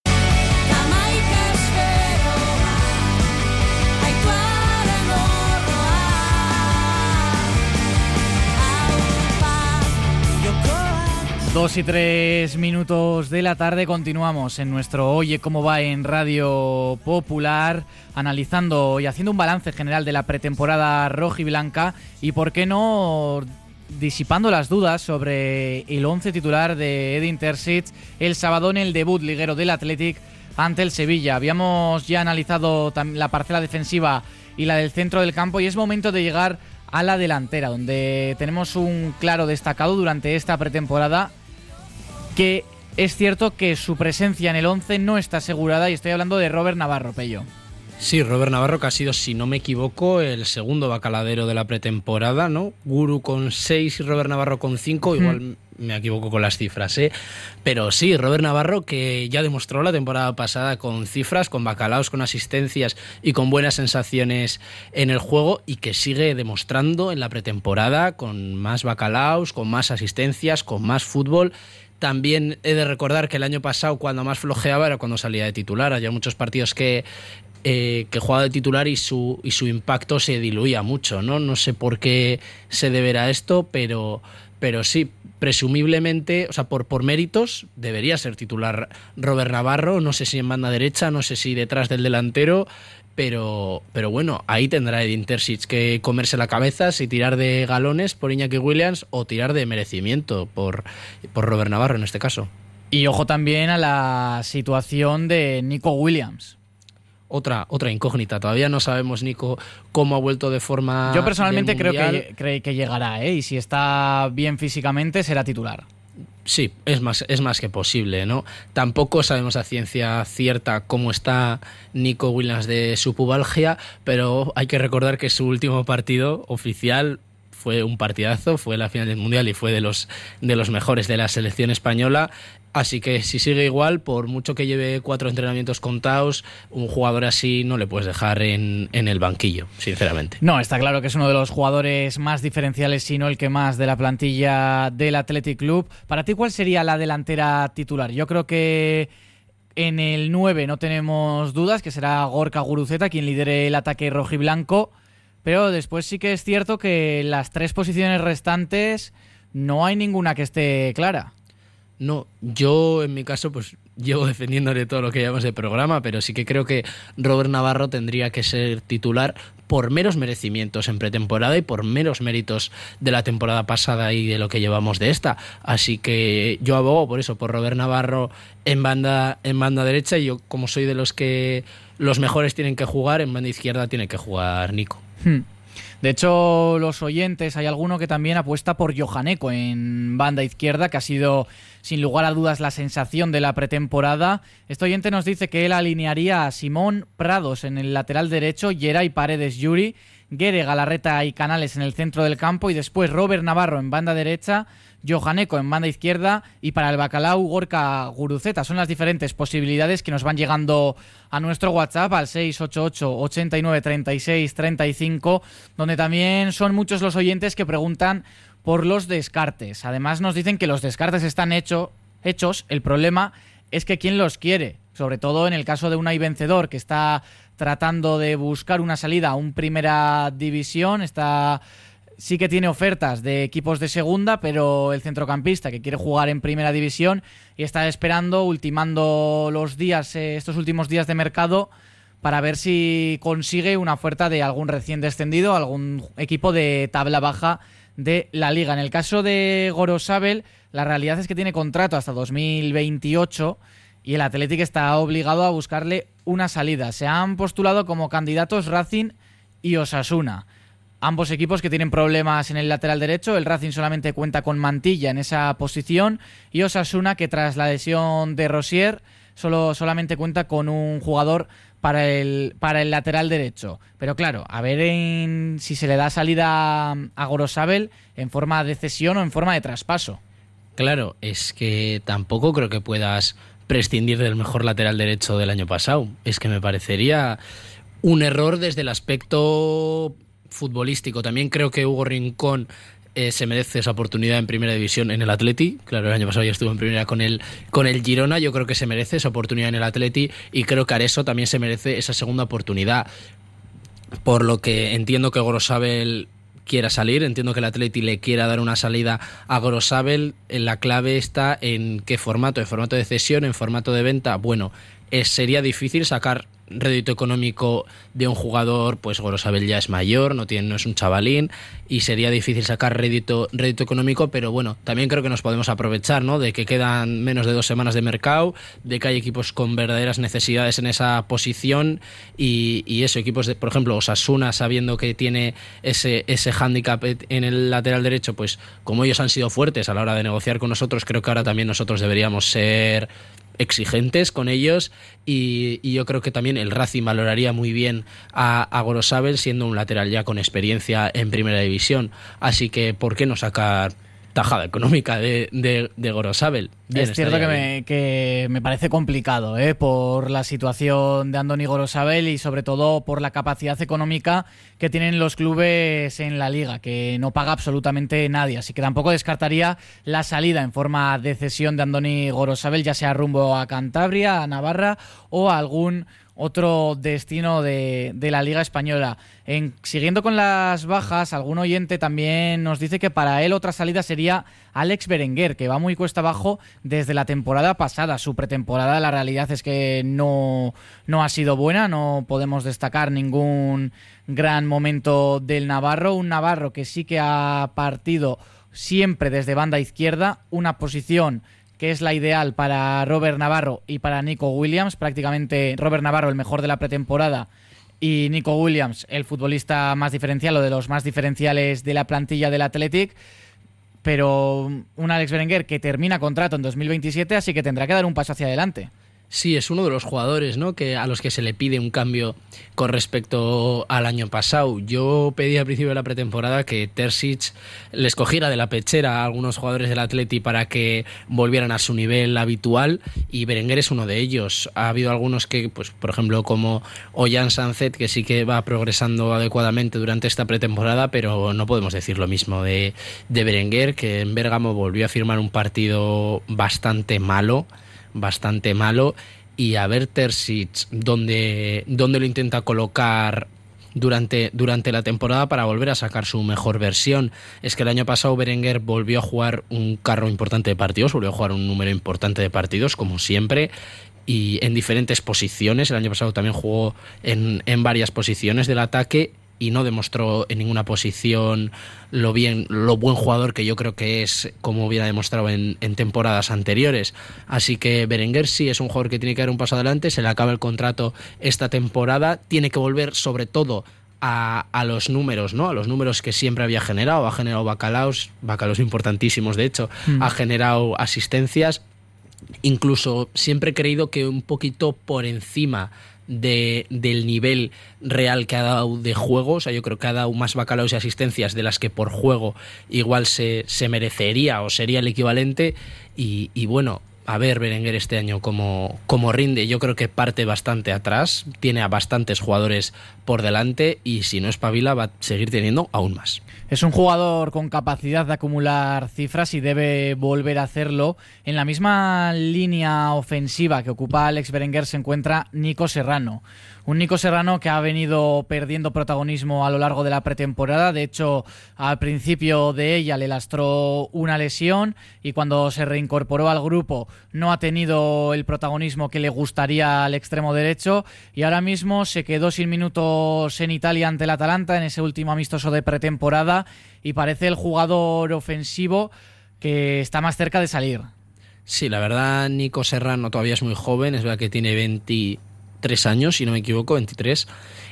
Dos y tres minutos de la tarde, continuamos en nuestro Oye Cómo Va en Radio Popular, analizando y haciendo un balance general de la pretemporada rojiblanca y, por qué no, disipando las dudas sobre el once titular de Edin Terzic el sábado en el debut liguero del Athletic ante el Sevilla. Habíamos ya analizado la parcela defensiva y la del centro del campo y es momento de llegar a la delantera, donde tenemos un claro destacado durante esta pretemporada, que es cierto que su presencia en el once no está asegurada, y estoy hablando de Robert Navarro, Pello. Sí, Robert Navarro, que ha sido, si no me equivoco, el segundo bacaladero de la pretemporada, ¿no? Guru con seis y Robert Navarro con cinco, igual mm. me equivoco con las cifras, ¿eh? Pero sí, Robert Navarro, que ya demostró la temporada pasada con cifras, con bacalaos, con asistencias y con buenas sensaciones en el juego, y que sigue demostrando en la pretemporada con más bacalaos, con más asistencias, con más fútbol. También he de recordar que el año pasado, cuando más flojeaba, era cuando salía de titular. Había muchos partidos que, eh, que jugaba de titular y su, y su impacto se diluía mucho, ¿no? No sé por qué se deberá esto, pero, pero sí, presumiblemente, o sea, por, por méritos, debería ser titular Robert Navarro. No sé si en banda derecha, no sé si detrás del delantero, pero, pero bueno, ahí tendrá Edin Terzic que comerse la cabeza, si tirar de galones por Iñaki Williams o tirar de merecimiento por, por Robert Navarro en este caso. Y ojo también a la situación de Nico Williams. otra otra incógnita. Todavía no sabemos, Nico, cómo ha vuelto de forma. Yo personalmente creo que, que, que llegará, ¿eh? Y si está bien físicamente, será titular. Sí, es más, es más que posible, ¿no? Tampoco sabemos a ciencia cierta cómo está Nico Williams de su pubalgia, pero hay que recordar que su último partido oficial fue un partidazo, fue la final del Mundial y fue de los, de los mejores de la selección española. Así que si sigue igual, por mucho que lleve cuatro entrenamientos contados, un jugador así no le puedes dejar en, en el banquillo, sinceramente. No, está claro que es uno de los jugadores más diferenciales, si no el que más, de la plantilla del Athletic Club. Para ti, ¿cuál sería la delantera titular? Yo creo que en el nueve no tenemos dudas, que será Gorka Guruceta quien lidere el ataque rojiblanco, pero después sí que es cierto que las tres posiciones restantes no hay ninguna que esté clara. No, yo en mi caso pues llevo defendiéndole todo lo que llevamos de programa, pero sí que creo que Robert Navarro tendría que ser titular por meros merecimientos en pretemporada y por meros méritos de la temporada pasada y de lo que llevamos de esta. Así que yo abogo por eso, por Robert Navarro en banda, en banda derecha, y yo, como soy de los que los mejores tienen que jugar, en banda izquierda tiene que jugar Nico. Hmm. De hecho, los oyentes, hay alguno que también apuesta por Johaneko en banda izquierda, que ha sido, sin lugar a dudas, la sensación de la pretemporada. Este oyente nos dice que él alinearía a Simón Prados en el lateral derecho, Yeray Paredes Yuri, Guere, Galarreta y Canales en el centro del campo, y después Robert Navarro en banda derecha, Johaneko en banda izquierda, y para el Bacalao, Gorka Guruceta. Son las diferentes posibilidades que nos van llegando a nuestro WhatsApp al seis ocho ocho, ochenta y nueve, treinta y seis, treinta y cinco, donde también son muchos los oyentes que preguntan por los descartes. Además nos dicen que los descartes están hecho, hechos, el problema es que quién los quiere, sobre todo en el caso de Unai Vencedor, que está tratando de buscar una salida a un primera división, está... sí que tiene ofertas de equipos de segunda, pero el centrocampista que quiere jugar en primera división y está esperando, ultimando los días, eh, estos últimos días de mercado, para ver si consigue una oferta de algún recién descendido, algún equipo de tabla baja de la liga. En el caso de Gorosabel, la realidad es que tiene contrato hasta dos mil veintiocho y el Athletic está obligado a buscarle una salida. Se han postulado como candidatos Racing y Osasuna. Ambos equipos que tienen problemas en el lateral derecho. El Racing solamente cuenta con Mantilla en esa posición, y Osasuna, que tras la lesión de Rosier solo, solamente cuenta con un jugador para el, para el lateral derecho. Pero claro, a ver en, si se le da salida a Gorosabel en forma de cesión o en forma de traspaso. Claro, es que tampoco creo que puedas prescindir del mejor lateral derecho del año pasado. Es que me parecería un error desde el aspecto futbolístico. También creo que Hugo Rincón eh, se merece esa oportunidad en primera división en el Atleti. Claro, el año pasado ya estuvo en primera con el, con el Girona. Yo creo que se merece esa oportunidad en el Atleti, y creo que Areso también se merece esa segunda oportunidad. Por lo que entiendo que Gorosabel quiera salir, entiendo que el Atleti le quiera dar una salida a Gorosabel. La clave está en qué formato, en formato de cesión, en formato de venta. Bueno, es, sería difícil sacar rédito económico de un jugador, pues Gorosabel ya es mayor, no tiene, no es un chavalín, y sería difícil sacar rédito, rédito económico, pero bueno, también creo que nos podemos aprovechar, ¿no?, de que quedan menos de dos semanas de mercado, de que hay equipos con verdaderas necesidades en esa posición, y, y eso, equipos de, por ejemplo, Osasuna, sabiendo que tiene ese, ese hándicap en el lateral derecho, pues como ellos han sido fuertes a la hora de negociar con nosotros, creo que ahora también nosotros deberíamos ser exigentes con ellos, y, y yo creo que también el Racing valoraría muy bien a, a Gorosabel, siendo un lateral ya con experiencia en primera división. Así que ¿por qué no sacar tajada económica de, de, de Gorosabel? Bien, es cierto que me, que me parece complicado, ¿eh? Por la situación de Andoni Gorosabel y sobre todo por la capacidad económica que tienen los clubes en la liga, que no paga absolutamente nadie. Así que tampoco descartaría la salida en forma de cesión de Andoni Gorosabel, ya sea rumbo a Cantabria, a Navarra o a algún otro destino de, de la Liga Española. En, siguiendo con las bajas, algún oyente también nos dice que para él otra salida sería Alex Berenguer, que va muy cuesta abajo desde la temporada pasada. Su pretemporada, la realidad es que no, no ha sido buena, no podemos destacar ningún gran momento del Navarro. Un Navarro que sí que ha partido siempre desde banda izquierda, una posición que es la ideal para Robert Navarro y para Nico Williams. Prácticamente Robert Navarro el mejor de la pretemporada y Nico Williams el futbolista más diferencial o de los más diferenciales de la plantilla del Athletic. Pero un Alex Berenguer que termina contrato en dos mil veintisiete, así que tendrá que dar un paso hacia adelante. Sí, es uno de los jugadores, ¿no?, que a los que se le pide un cambio con respecto al año pasado. Yo pedí al principio de la pretemporada que Terzic les cogiera de la pechera a algunos jugadores del Atleti para que volvieran a su nivel habitual, y Berenguer es uno de ellos. Ha habido algunos que, pues por ejemplo, como Ollán Sanzet, que sí que va progresando adecuadamente durante esta pretemporada, pero no podemos decir lo mismo de, de Berenguer, que en Bérgamo volvió a firmar un partido bastante malo, bastante malo, y a ver Terzic dónde, dónde lo intenta colocar durante, durante la temporada para volver a sacar su mejor versión. Es que el año pasado Berenguer volvió a jugar un carro importante de partidos, volvió a jugar un número importante de partidos, como siempre, y en diferentes posiciones. El año pasado también jugó en, en varias posiciones del ataque, y no demostró en ninguna posición lo bien, lo buen jugador que yo creo que es, como hubiera demostrado en, en temporadas anteriores. Así que Berenguer sí es un jugador que tiene que dar un paso adelante, se le acaba el contrato esta temporada, tiene que volver sobre todo a, a los números, ¿no? A los números que siempre había generado. Ha generado bacalaos, bacalaos importantísimos de hecho, mm. ha generado asistencias, incluso siempre he creído que un poquito por encima De, del nivel real que ha dado de juego. O sea, yo creo que ha dado más bacalaos y asistencias de las que por juego igual se, se merecería o sería el equivalente, y, y bueno, a ver Berenguer este año cómo, cómo rinde. Yo creo que parte bastante atrás, tiene a bastantes jugadores por delante, y si no espabila va a seguir teniendo aún más. Es un jugador con capacidad de acumular cifras y debe volver a hacerlo. En la misma línea ofensiva que ocupa Alex Berenguer se encuentra Nico Serrano. Un Nico Serrano que ha venido perdiendo protagonismo a lo largo de la pretemporada. De hecho, al principio de ella le lastró una lesión, y cuando se reincorporó al grupo no ha tenido el protagonismo que le gustaría al extremo derecho, y ahora mismo se quedó sin minutos en Italia ante el Atalanta en ese último amistoso de pretemporada, y parece el jugador ofensivo que está más cerca de salir. Sí, la verdad, Nico Serrano todavía es muy joven, es verdad que tiene veintitrés años, si no me equivoco, veintitrés,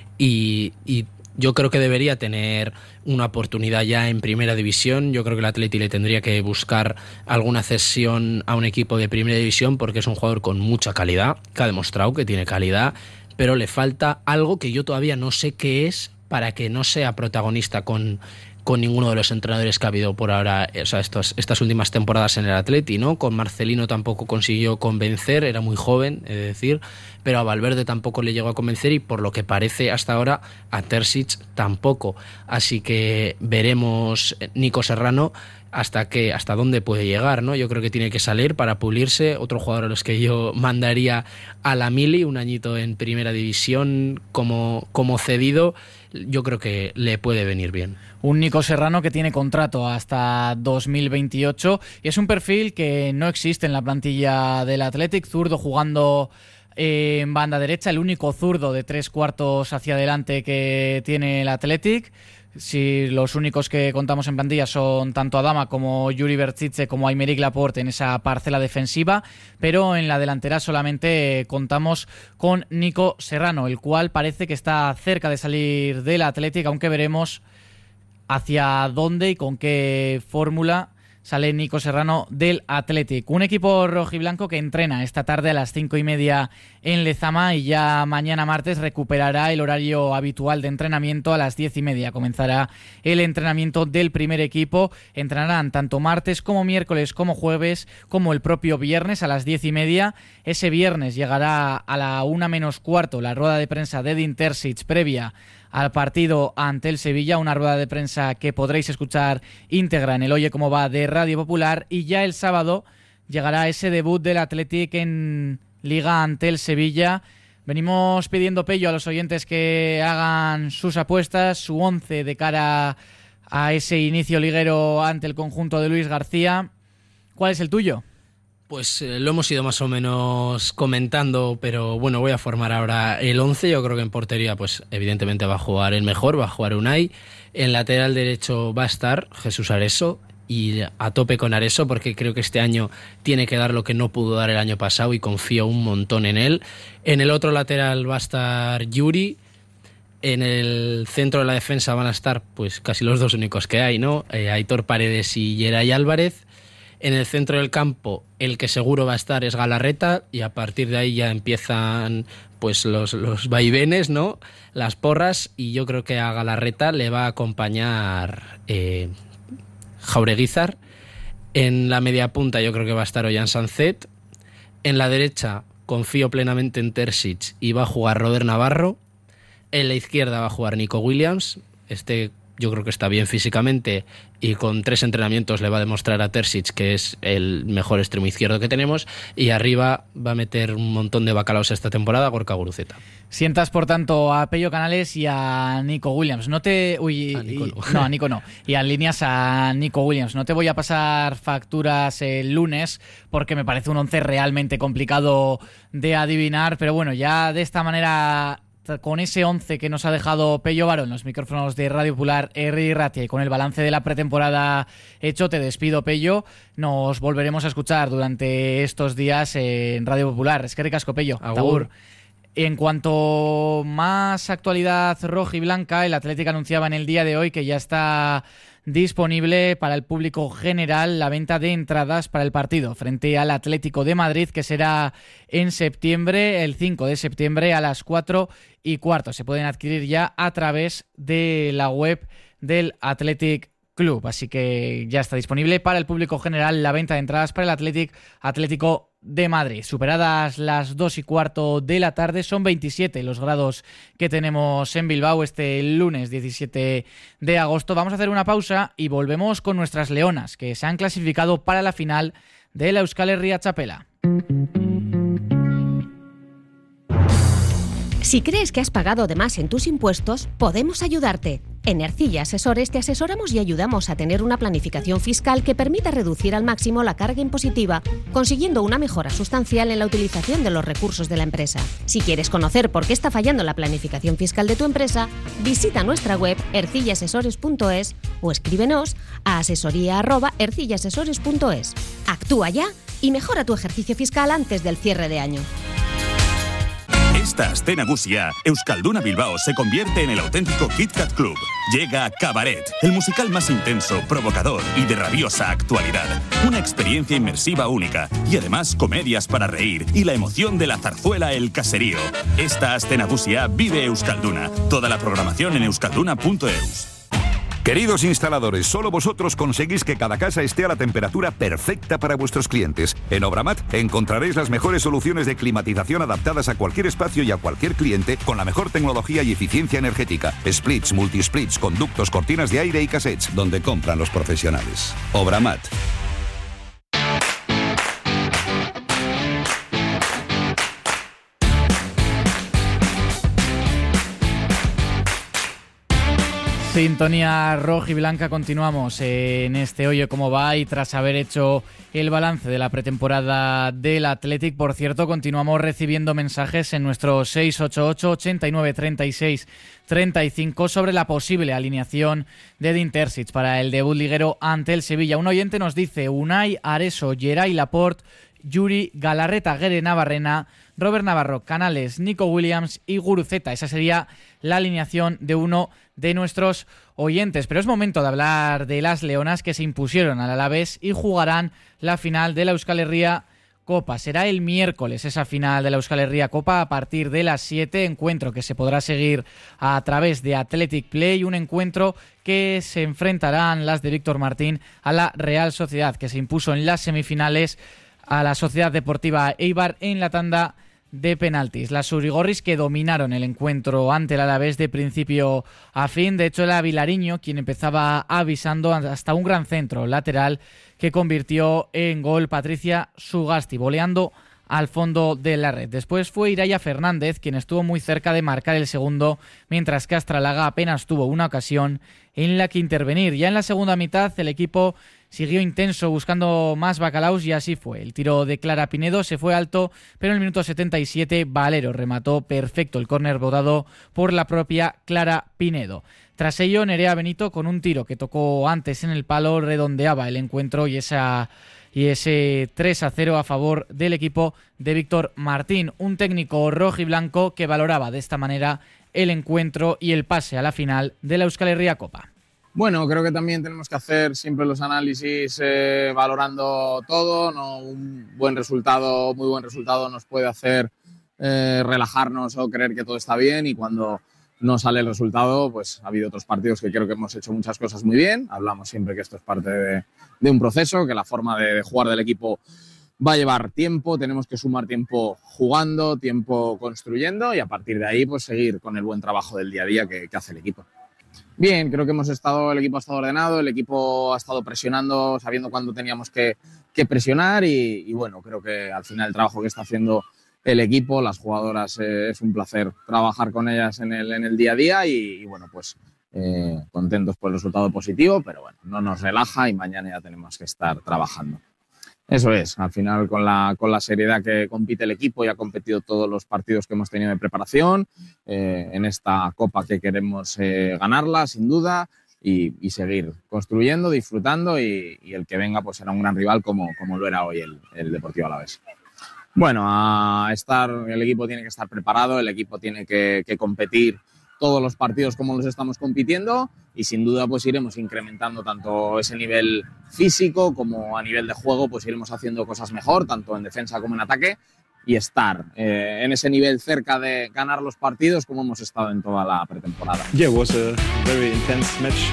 y, y yo creo que debería tener una oportunidad ya en primera división. Yo creo que el Atleti le tendría que buscar alguna cesión a un equipo de primera división, porque es un jugador con mucha calidad, que ha demostrado que tiene calidad, pero le falta algo que yo todavía no sé qué es para que no sea protagonista con, con ninguno de los entrenadores que ha habido por ahora, o sea, estos, estas últimas temporadas en el Atleti, ¿no? Con Marcelino tampoco consiguió convencer, era muy joven, es decir, pero a Valverde tampoco le llegó a convencer, y por lo que parece hasta ahora a Terzic tampoco. Así que veremos Nico Serrano hasta que, hasta dónde puede llegar, ¿no? Yo creo que tiene que salir para pulirse. Otro jugador a los que yo mandaría a la mili, un añito en primera división como, como cedido, yo creo que le puede venir bien. Un Nico Serrano que tiene contrato hasta dos mil veintiocho, y es un perfil que no existe en la plantilla del Athletic, zurdo jugando en banda derecha, el único zurdo de tres cuartos hacia adelante que tiene el Athletic. Si los únicos que contamos en plantilla son tanto Adama como Yuri Berchiche como Aymeric Laporte en esa parcela defensiva, pero en la delantera solamente contamos con Nico Serrano, el cual parece que está cerca de salir del Athletic, aunque veremos hacia dónde y con qué fórmula sale Nico Serrano del Athletic. Un equipo rojiblanco que entrena esta tarde a las cinco y media en Lezama, y ya mañana martes recuperará el horario habitual de entrenamiento. A las diez y media comenzará el entrenamiento del primer equipo. Entrenarán tanto martes como miércoles como jueves, como el propio viernes a las diez y media. Ese viernes llegará a la una menos cuarto la rueda de prensa de Edin Terzic previa al partido ante el Sevilla, una rueda de prensa que podréis escuchar íntegra en el Oye Cómo Va de Radio Popular, y ya el sábado llegará ese debut del Athletic en Liga ante el Sevilla. Venimos pidiendo, Pello, a los oyentes que hagan sus apuestas, su once de cara a ese inicio liguero ante el conjunto de Luis García. ¿Cuál es el tuyo? Pues eh, lo hemos ido más o menos comentando, pero bueno, voy a formar ahora el once. Yo creo que en portería, pues evidentemente va a jugar el mejor, va a jugar Unai. En lateral derecho va a estar Jesús Areso. y a tope con Areso, porque creo que este año tiene que dar lo que no pudo dar el año pasado y confío un montón en él. En el otro lateral va a estar Yuri. En el centro de la defensa van a estar pues casi los dos únicos que hay, ¿no? Eh, Aitor Paredes y Yeray Álvarez. En el centro del campo, el que seguro va a estar es Galarreta, y a partir de ahí ya empiezan pues los, los vaivenes, ¿no? Las porras, y yo creo que a Galarreta le va a acompañar eh, Jaureguizar. En la media punta yo creo que va a estar Ollán Sancet. En la derecha confío plenamente en Terzic y va a jugar Robert Navarro. En la izquierda va a jugar Nico Williams. Este yo creo que está bien físicamente y con tres entrenamientos le va a demostrar a Terzic que es el mejor extremo izquierdo que tenemos. Y arriba va a meter un montón de bacalaos esta temporada Gorka Guruceta. Sientas, por tanto, a Pello Canales y a Nico Williams. No te... Uy, a Nico y, no. no, a Nico no. Y alineas a Nico Williams. No te voy a pasar facturas el lunes porque me parece un once realmente complicado de adivinar. Pero bueno, ya de esta manera, con ese once que nos ha dejado Pello Barón, los micrófonos de Radio Popular, Herri Ratia, y con el balance de la pretemporada hecho, te despido, Pello. Nos volveremos a escuchar durante estos días en Radio Popular. Eskerrik asko, Pello. Agur. En cuanto más actualidad roja y blanca, el Athletic anunciaba en el día de hoy que ya está disponible para el público general la venta de entradas para el partido frente al Atlético de Madrid, que será en septiembre, el cinco de septiembre a las cuatro y cuarto. Se pueden adquirir ya a través de la web del Athletic Club, así que ya está disponible para el público general la venta de entradas para el Athletic Atlético de Madrid. Superadas las dos y cuarto de la tarde, son veintisiete los grados que tenemos en Bilbao este lunes diecisiete de agosto. Vamos a hacer una pausa y volvemos con nuestras leonas, que se han clasificado para la final de la Euskal Herria Txapela. Si crees que has pagado de más en tus impuestos, podemos ayudarte. En Ercilla Asesores te asesoramos y ayudamos a tener una planificación fiscal que permita reducir al máximo la carga impositiva, consiguiendo una mejora sustancial en la utilización de los recursos de la empresa. Si quieres conocer por qué está fallando la planificación fiscal de tu empresa, visita nuestra web ercilla asesores punto es o escríbenos a asesoría arroba ercilla asesores punto es. Actúa ya y mejora tu ejercicio fiscal antes del cierre de año. Esta Aste Nagusia, Euskalduna Bilbao se convierte en el auténtico Kit Kat Club. Llega Cabaret, el musical más intenso, provocador y de rabiosa actualidad. Una experiencia inmersiva única y además comedias para reír y la emoción de la zarzuela El Caserío. Esta Aste Nagusia vive Euskalduna. Toda la programación en euskalduna punto eus. Queridos instaladores, solo vosotros conseguís que cada casa esté a la temperatura perfecta para vuestros clientes. En Obramat encontraréis las mejores soluciones de climatización adaptadas a cualquier espacio y a cualquier cliente con la mejor tecnología y eficiencia energética. Splits, multisplits, conductos, cortinas de aire y cassettes, donde compran los profesionales. Obramat. Sintonía roja y blanca, continuamos en este Oye Cómo Va, y tras haber hecho el balance de la pretemporada del Athletic, por cierto, continuamos recibiendo mensajes en nuestro seis ocho ocho, ochenta y nueve, treinta y seis, treinta y cinco sobre la posible alineación de Edin Terzic para el debut liguero ante el Sevilla. Un oyente nos dice: Unai, Areso, Yeray Laporte, Yuri, Galarreta, Guere Navarrena, Robert Navarro, Canales, Nico Williams y Guruceta. Esa sería la alineación de uno de nuestros oyentes. Pero es momento de hablar de las leonas, que se impusieron al Alavés y jugarán la final de la Euskal Herria Copa. Será el miércoles esa final de la Euskal Herria Copa a partir de las siete, encuentro que se podrá seguir a través de Athletic Play, un encuentro que se enfrentarán las de Víctor Martín a la Real Sociedad, que se impuso en las semifinales a la Sociedad Deportiva Eibar en la tanda de penaltis. Las Urigorris, que dominaron el encuentro ante el Alavés de principio a fin. De hecho, era Vilariño quien empezaba avisando hasta un gran centro lateral que convirtió en gol Patricia Sugasti, voleando al fondo de la red. Después fue Iraya Fernández quien estuvo muy cerca de marcar el segundo, mientras que Astralaga apenas tuvo una ocasión en la que intervenir. Ya en la segunda mitad el equipo siguió intenso buscando más bacalaos y así fue. El tiro de Clara Pinedo se fue alto, pero en el minuto setenta y siete Valero remató perfecto el córner botado por la propia Clara Pinedo. Tras ello, Nerea Benito, con un tiro que tocó antes en el palo, redondeaba el encuentro y esa y ese tres a cero a favor del equipo de Víctor Martín, un técnico rojiblanco que valoraba de esta manera el encuentro y el pase a la final de la Euskal Herria Copa. Bueno, creo que también tenemos que hacer siempre los análisis eh, valorando todo, ¿no? Un buen resultado, muy buen resultado nos puede hacer eh, relajarnos o creer que todo está bien, y cuando no sale el resultado, pues ha habido otros partidos que creo que hemos hecho muchas cosas muy bien. Hablamos siempre que esto es parte de, de un proceso, que la forma de, de jugar del equipo va a llevar tiempo, tenemos que sumar tiempo jugando, tiempo construyendo, y a partir de ahí pues seguir con el buen trabajo del día a día que, que hace el equipo. Bien, creo que hemos estado, el equipo ha estado ordenado, el equipo ha estado presionando, sabiendo cuándo teníamos que, que presionar y, y bueno, creo que al final el trabajo que está haciendo el equipo, las jugadoras, eh, es un placer trabajar con ellas en el, en el día a día y, y bueno, pues eh, contentos por el resultado positivo, pero bueno, no nos relaja y mañana ya tenemos que estar trabajando. Eso es, al final con la, con la seriedad que compite el equipo y ha competido todos los partidos que hemos tenido de preparación, eh, en esta Copa que queremos eh, ganarla, sin duda, y, y seguir construyendo, disfrutando y, y el que venga pues será un gran rival como, como lo era hoy el, el Deportivo Alavés. Bueno, a estar, el equipo tiene que estar preparado, el equipo tiene que, que competir todos los partidos como los estamos compitiendo y sin duda pues iremos incrementando tanto ese nivel físico como a nivel de juego, pues iremos haciendo cosas mejor, tanto en defensa como en ataque, y estar eh, en ese nivel cerca de ganar los partidos como hemos estado en toda la pretemporada. Yeah, it was a very intense match.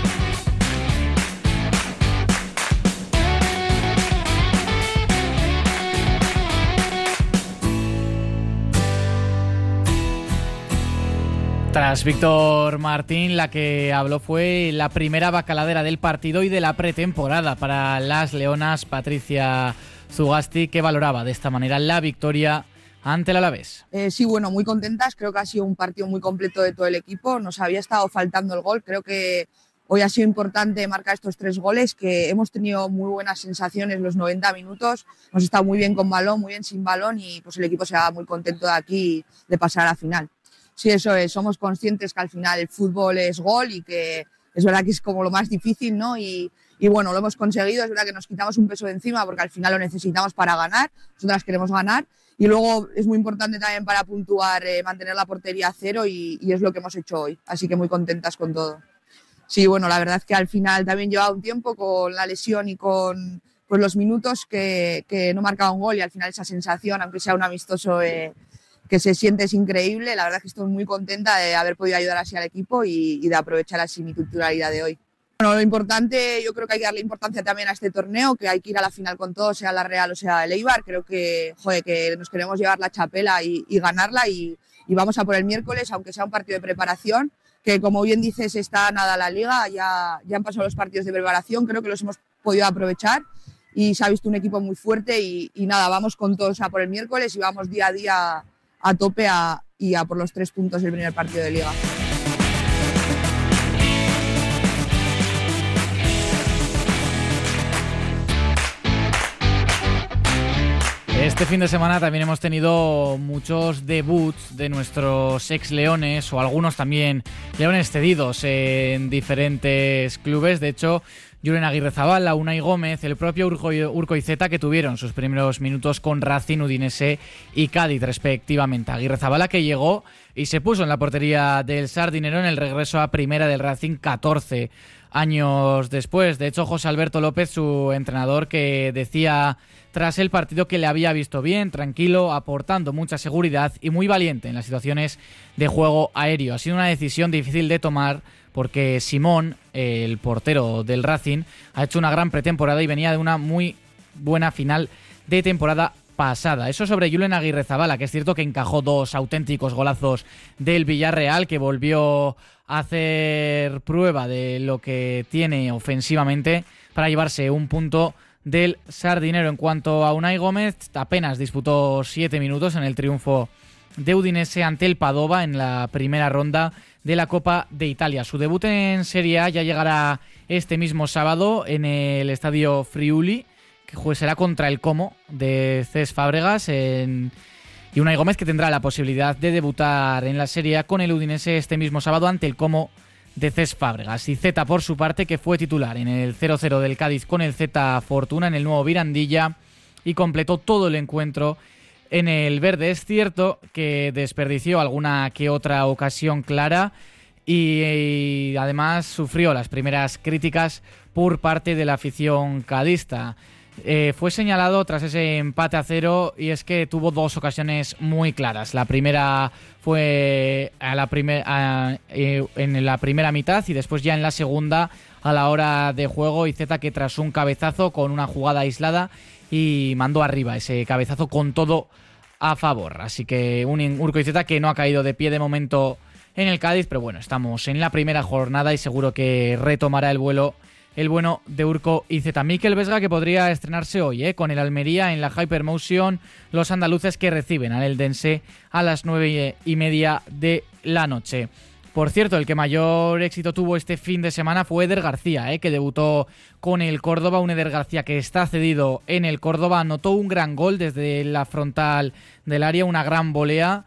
Tras Víctor Martín, la que habló fue la primera bacaladera del partido y de la pretemporada para las leonas. Patricia Zugasti, que valoraba de esta manera la victoria ante el Alavés. Eh, sí, bueno, muy contentas. Creo que ha sido un partido muy completo de todo el equipo. Nos había estado faltando el gol. Creo que hoy ha sido importante marcar estos tres goles, que hemos tenido muy buenas sensaciones los noventa minutos. Hemos estado muy bien con balón, muy bien sin balón y pues el equipo se va muy contento de aquí de pasar a la final. Sí, eso es. Somos conscientes que al final el fútbol es gol y que es verdad que es como lo más difícil, ¿no? Y, y bueno, lo hemos conseguido. Es verdad que nos quitamos un peso de encima porque al final lo necesitamos para ganar. Nosotras queremos ganar. Y luego es muy importante también para puntuar, eh, mantener la portería a cero y, y es lo que hemos hecho hoy. Así que muy contentas con todo. Sí, bueno, la verdad es que al final también llevaba un tiempo con la lesión y con pues, los minutos que, que no marcaba un gol y al final esa sensación, aunque sea un amistoso, eh, que se siente es increíble. La verdad es que estoy muy contenta de haber podido ayudar así al equipo y, y de aprovechar así mi titularidad de hoy. Bueno, lo importante, yo creo que hay que darle importancia también a este torneo, que hay que ir a la final con todo, sea la Real o sea el Eibar. Creo que, joder, que nos queremos llevar la chapela y, y ganarla y, y vamos a por el miércoles, aunque sea un partido de preparación, que como bien dices está nada la liga, ya, ya han pasado los partidos de preparación, creo que los hemos podido aprovechar y se ha visto un equipo muy fuerte y, y nada, vamos con todos a por el miércoles y vamos día a día a tope a, y a por los tres puntos del primer partido de Liga. Este fin de semana también hemos tenido muchos debuts de nuestros ex leones o algunos también leones cedidos en diferentes clubes. De hecho, Julen Aguirrezabala, Unai Gómez, el propio Urco, Urco Iceta, que tuvieron sus primeros minutos con Racing, Udinese y Cádiz respectivamente. Aguirrezabala que llegó y se puso en la portería del Sardinero en el regreso a primera del Racing catorce años después. De hecho, José Alberto López, su entrenador, que decía tras el partido que le había visto bien, tranquilo, aportando mucha seguridad y muy valiente en las situaciones de juego aéreo. Ha sido una decisión difícil de tomar porque Simón, el portero del Racing, ha hecho una gran pretemporada y venía de una muy buena final de temporada pasada. Eso sobre Julen Aguirrezabala, que es cierto que encajó dos auténticos golazos del Villarreal, que volvió a hacer prueba de lo que tiene ofensivamente para llevarse un punto del Sardinero. En cuanto a Unai Gómez, apenas disputó siete minutos en el triunfo de Udinese ante el Padova en la primera ronda de la Copa de Italia. Su debut en Serie A ya llegará este mismo sábado en el estadio Friuli, que será contra el Como de Cesc Fábregas, en... y Unai Gómez, que tendrá la posibilidad de debutar en la Serie A con el Udinese este mismo sábado ante el Como de Cesc Fábregas. Y Zeta, por su parte, que fue titular en el cero cero del Cádiz con el Zeta Fortuna en el nuevo Mirandilla y completó todo el encuentro en el verde. Es cierto que desperdició alguna que otra ocasión clara y, y además sufrió las primeras críticas por parte de la afición cadista. Eh, fue señalado tras ese empate a cero y es que tuvo dos ocasiones muy claras. La primera fue a la primer, a, eh, en la primera mitad y después ya en la segunda a la hora de juego, y Zeta, que tras un cabezazo con una jugada aislada y mandó arriba ese cabezazo con todo a favor. Así que un Urko Izeta que no ha caído de pie de momento en el Cádiz, pero bueno, estamos en la primera jornada y seguro que retomará el vuelo el bueno de Urko Izeta. Mikel Vesga, que podría estrenarse hoy ¿eh? con el Almería en la Hypermotion, los andaluces que reciben al Eldense a las nueve y media de la noche. Por cierto, el que mayor éxito tuvo este fin de semana fue Eder García, ¿eh? que debutó con el Córdoba. Un Eder García que está cedido en el Córdoba, anotó un gran gol desde la frontal del área, una gran volea,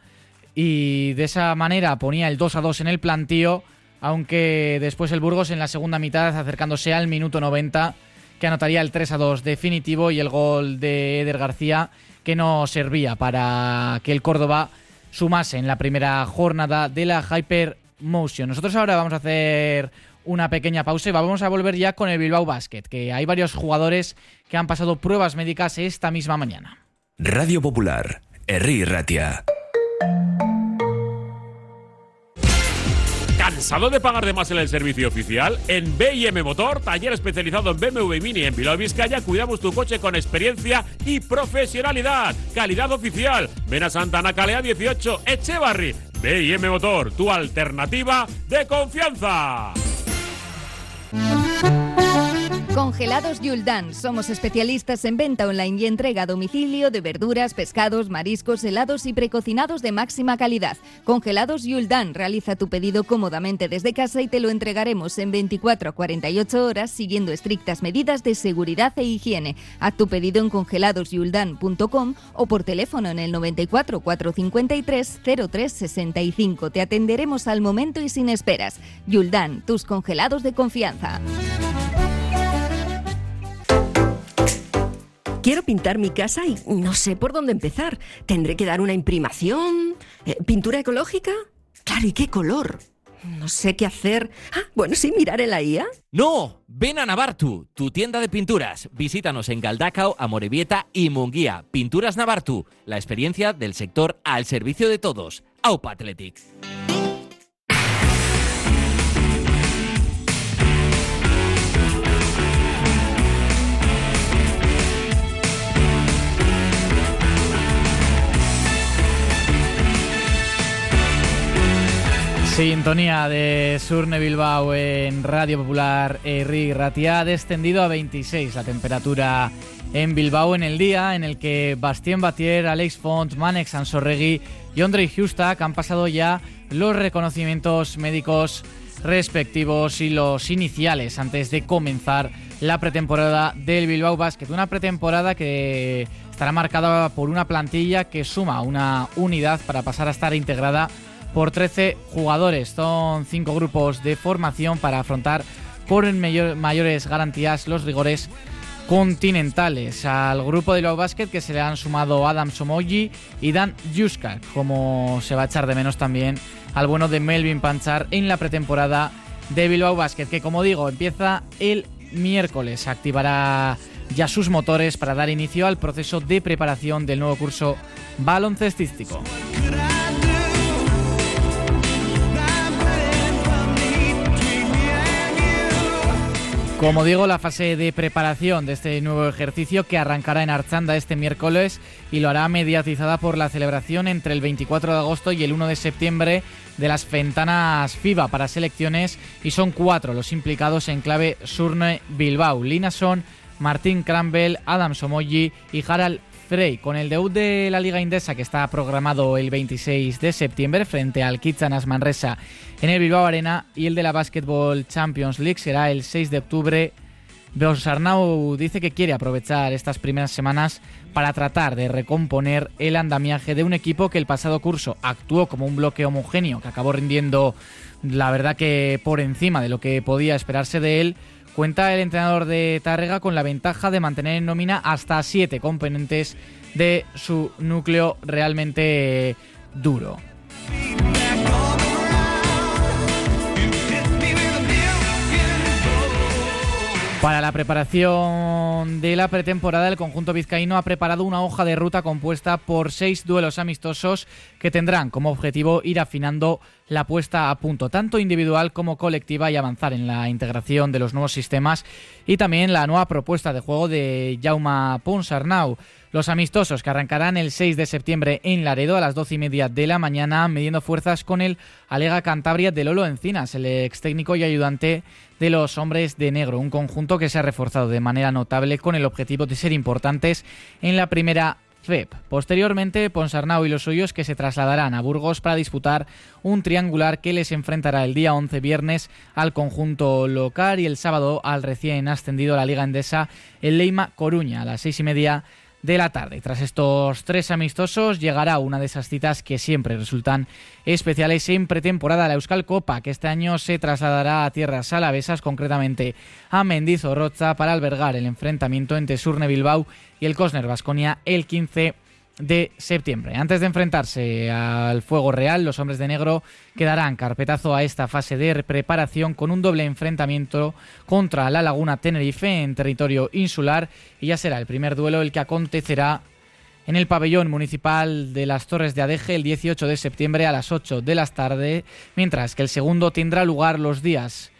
y de esa manera ponía el dos a dos en el plantío, aunque después el Burgos en la segunda mitad, acercándose al minuto noventa, que anotaría el tres a dos definitivo, y el gol de Eder García que no servía para que el Córdoba sumase en la primera jornada de la Hyper Motion. Nosotros ahora vamos a hacer una pequeña pausa y vamos a volver ya con el Bilbao Basket, que hay varios jugadores que han pasado pruebas médicas esta misma mañana. Radio Popular, Herri Ratia. ¿Cansado de pagar de más en el servicio oficial? En B y M Motor, taller especializado en B M W Mini en Bilbao, Vizcaya, cuidamos tu coche con experiencia y profesionalidad. Calidad oficial. Ven a Santa Ana Calea dieciocho, Echevarri. B y M Motor, tu alternativa de confianza. Congelados Yuldan. Somos especialistas en venta online y entrega a domicilio de verduras, pescados, mariscos, helados y precocinados de máxima calidad. Congelados Yuldan. Realiza tu pedido cómodamente desde casa y te lo entregaremos en veinticuatro a cuarenta y ocho horas siguiendo estrictas medidas de seguridad e higiene. Haz tu pedido en congelados yuldan punto com o por teléfono en el noventa y cuatro, cuatrocientos cincuenta y tres, cero tres sesenta y cinco. Te atenderemos al momento y sin esperas. Yuldan, tus congelados de confianza. Quiero pintar mi casa y no sé por dónde empezar. ¿Tendré que dar una imprimación? Eh, ¿Pintura ecológica? Claro, ¿y qué color? No sé qué hacer. Ah, bueno, sí, mirar en la I A. ¡No! Ven a Navartu, tu tienda de pinturas. Visítanos en Galdacao, Amorebieta y Munguía. Pinturas Navartu, la experiencia del sector al servicio de todos. Aupa Athletic. Sintonía de Surne Bilbao en Radio Popular. Herri Ratia. Ha descendido a veintiséis la temperatura en Bilbao en el día en el que Bastien Batier, Alex Font, Manek Sansorregui y Ondrej Hustak han pasado ya los reconocimientos médicos respectivos y los iniciales antes de comenzar la pretemporada del Bilbao Basket. Una pretemporada que estará marcada por una plantilla que suma una unidad para pasar a estar integrada por trece jugadores. Son cinco grupos de formación para afrontar con mayor, mayores garantías los rigores continentales. Al grupo de Bilbao Basket que se le han sumado Adam Somoji y Dan Juskak, como se va a echar de menos también al bueno de Melvin Panchar en la pretemporada de Bilbao Basket, que como digo empieza el miércoles. Activará ya sus motores para dar inicio al proceso de preparación del nuevo curso baloncestístico. Como digo, la fase de preparación de este nuevo ejercicio que arrancará en Archanda este miércoles y lo hará mediatizada por la celebración entre el veinticuatro de agosto y el uno de septiembre de las ventanas FIBA para selecciones, y son cuatro los implicados en clave Surne Bilbao: Linason, Martín Crambel, Adam Somoyi y Harald Frey. Con el debut de la Liga Indesa, que está programado el veintiséis de septiembre frente al Kitsanas Manresa en el Bilbao Arena, y el de la Basketball Champions League será el seis de octubre. Ponsarnau dice que quiere aprovechar estas primeras semanas para tratar de recomponer el andamiaje de un equipo que el pasado curso actuó como un bloque homogéneo, que acabó rindiendo, la verdad, que por encima de lo que podía esperarse de él. Cuenta el entrenador de Tárrega con la ventaja de mantener en nómina hasta siete componentes de su núcleo realmente duro. Para la preparación de la pretemporada, el conjunto vizcaíno ha preparado una hoja de ruta compuesta por seis duelos amistosos que tendrán como objetivo ir afinando la puesta a punto, tanto individual como colectiva, y avanzar en la integración de los nuevos sistemas y también la nueva propuesta de juego de Jaume Ponsarnau. Los amistosos, que arrancarán el seis de septiembre en Laredo a las doce y media de la mañana, midiendo fuerzas con el Alega Cantabria de Lolo Encinas, el ex técnico y ayudante de los hombres de negro, un conjunto que se ha reforzado de manera notable con el objetivo de ser importantes en la primera F E P. Posteriormente, Ponsarnau y los suyos, que se trasladarán a Burgos para disputar un triangular que les enfrentará el día once, viernes, al conjunto local, y el sábado al recién ascendido a la Liga Endesa, el Leima Coruña, a las seis y media de la tarde. Tras estos tres amistosos llegará una de esas citas que siempre resultan especiales en pretemporada, la Euskal Copa, que este año se trasladará a tierras alavesas, concretamente a Mendizorroza, para albergar el enfrentamiento entre Surne Bilbao y el Kosner Baskonia el quince de septiembre. Antes de enfrentarse al fuego real, los hombres de negro quedarán carpetazo a esta fase de preparación con un doble enfrentamiento contra la Laguna Tenerife en territorio insular, y ya será el primer duelo el que acontecerá en el pabellón municipal de las Torres de Adeje el dieciocho de septiembre a las ocho de la tarde, mientras que el segundo tendrá lugar los días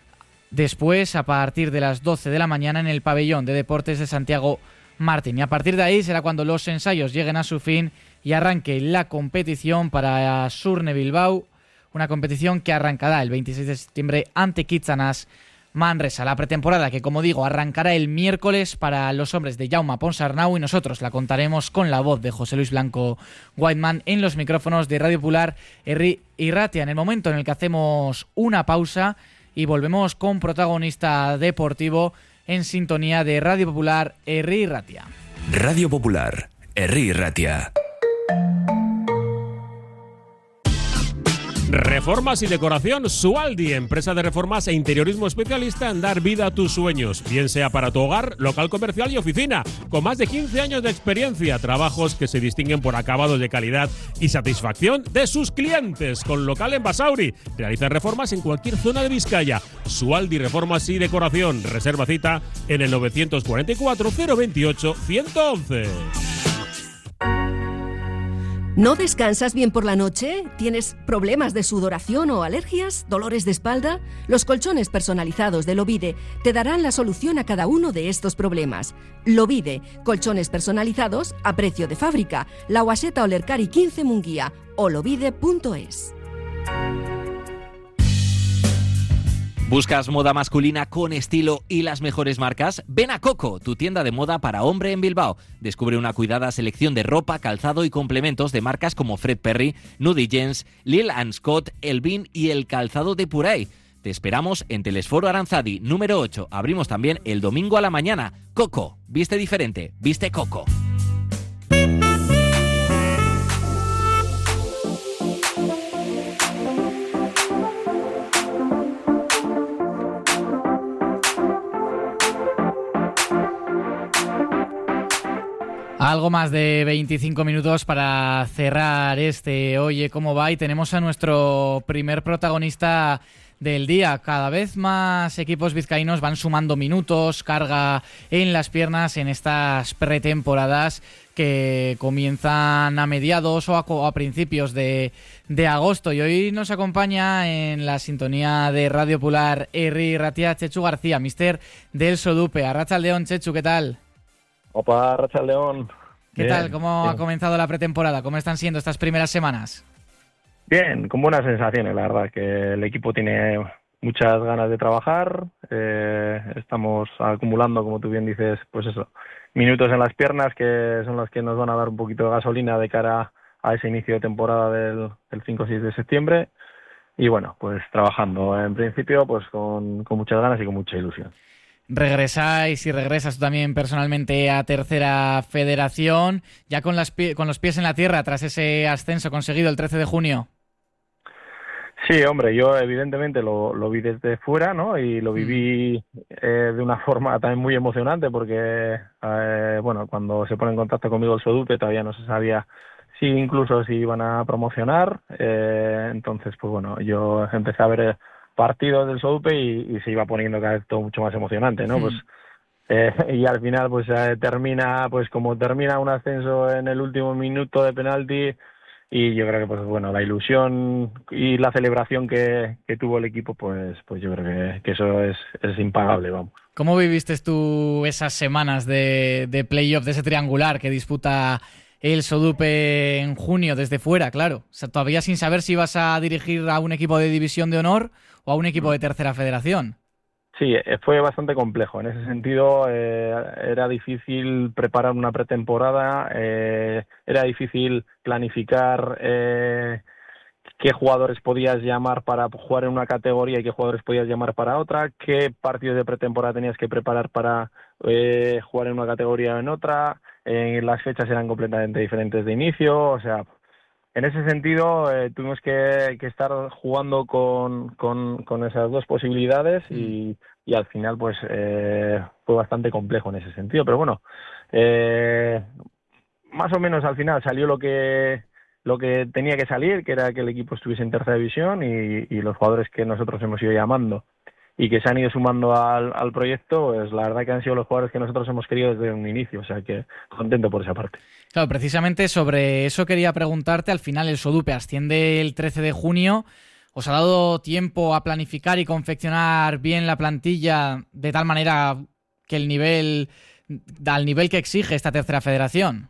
después, a partir de las doce de la mañana, en el pabellón de deportes de Santiago Martín. Y a partir de ahí será cuando los ensayos lleguen a su fin y arranque la competición para Surne Bilbao, una competición que arrancará el veintiséis de septiembre ante Kitsanas Manresa. La pretemporada, que como digo arrancará el miércoles para los hombres de Jaume Ponsarnau, y nosotros la contaremos con la voz de José Luis Blanco Whiteman en los micrófonos de Radio Popular Herri y Ratia, en el momento en el que hacemos una pausa y volvemos con protagonista deportivo en sintonía de Radio Popular Herri y Ratia. Radio Popular Herri y Ratia. Reformas y decoración Sualdi, empresa de reformas e interiorismo especialista en dar vida a tus sueños, bien sea para tu hogar, local comercial y oficina, con más de quince años de experiencia, trabajos que se distinguen por acabados de calidad y satisfacción de sus clientes, con local en Basauri. Realizan reformas en cualquier zona de Vizcaya. Sualdi Reformas y Decoración. Reserva cita en el novecientos cuarenta y cuatro, cero veintiocho, ciento once. ¿No descansas bien por la noche? ¿Tienes problemas de sudoración o alergias? ¿Dolores de espalda? Los colchones personalizados de Lovide te darán la solución a cada uno de estos problemas. Lovide, colchones personalizados a precio de fábrica. La Guaseta Olercari quince Munguía o lovide punto es. ¿Buscas moda masculina con estilo y las mejores marcas? Ven a Coco, tu tienda de moda para hombre en Bilbao. Descubre una cuidada selección de ropa, calzado y complementos de marcas como Fred Perry, Nudie Jeans, Lil and Scott, Elvin y el calzado de Puray. Te esperamos en Telesforo Aranzadi, número ocho. Abrimos también el domingo a la mañana. Coco, viste diferente, viste Coco. Algo más de veinticinco minutos para cerrar este Oye Cómo Va, y tenemos a nuestro primer protagonista del día. Cada vez más equipos vizcaínos van sumando minutos, carga en las piernas en estas pretemporadas que comienzan a mediados o a, o a principios de, de agosto. Y hoy nos acompaña en la sintonía de Radio Popular Herri y Ratia Chechu García, mister del Sodupe. Arratsaldeon, Chechu, ¿qué tal? Opa, Arratsaldeon. ¿Qué bien, tal? ¿Cómo bien ha comenzado la pretemporada? ¿Cómo están siendo estas primeras semanas? Bien, con buenas sensaciones, la verdad, que el equipo tiene muchas ganas de trabajar, eh, estamos acumulando, como tú bien dices, pues eso, minutos en las piernas que son los que nos van a dar un poquito de gasolina de cara a ese inicio de temporada del, del cinco o seis de septiembre. Y bueno, pues trabajando en principio pues con, con muchas ganas y con mucha ilusión. Regresáis y regresas tú también personalmente a Tercera Federación, ya con, las pie- con los pies en la tierra tras ese ascenso conseguido el trece de junio. Sí, hombre, yo evidentemente lo, lo vi desde fuera, ¿no? Y lo viví eh, de una forma también muy emocionante porque, eh, bueno, cuando se pone en contacto conmigo el Sodupe todavía no se sabía si incluso si iban a promocionar. Eh, entonces, pues bueno, yo empecé a ver partidos del Sodupe y, y se iba poniendo cada vez todo mucho más emocionante, ¿no? Mm. Pues eh, y al final, pues eh, termina, pues como termina un ascenso en el último minuto de penalti. Y yo creo que, pues bueno, la ilusión y la celebración que, que tuvo el equipo, pues pues yo creo que, que eso es, es impagable, vamos. ¿Cómo viviste tú esas semanas de, de playoff, de ese triangular que disputa el Sodupe en junio desde fuera, claro? O sea, todavía sin saber si ibas a dirigir a un equipo de División de Honor o a un equipo de Tercera Federación. Sí, fue bastante complejo. En ese sentido, eh, era difícil preparar una pretemporada, eh, era difícil planificar eh, qué jugadores podías llamar para jugar en una categoría y qué jugadores podías llamar para otra, qué partidos de pretemporada tenías que preparar para eh, jugar en una categoría o en otra. Eh, las fechas eran completamente diferentes de inicio, o sea... En ese sentido, eh, tuvimos que, que estar jugando con, con, con esas dos posibilidades y, y al final pues eh, fue bastante complejo en ese sentido. Pero bueno, eh, más o menos al final salió lo que lo que tenía que salir, que era que el equipo estuviese en tercera división y, y los jugadores que nosotros hemos ido llamando y que se han ido sumando al, al proyecto, pues la verdad que han sido los jugadores que nosotros hemos querido desde un inicio, o sea que contento por esa parte. Claro, precisamente sobre eso quería preguntarte. Al final el Sodupe asciende el trece de junio. ¿Os ha dado tiempo a planificar y confeccionar bien la plantilla de tal manera que el nivel, al nivel que exige esta Tercera Federación?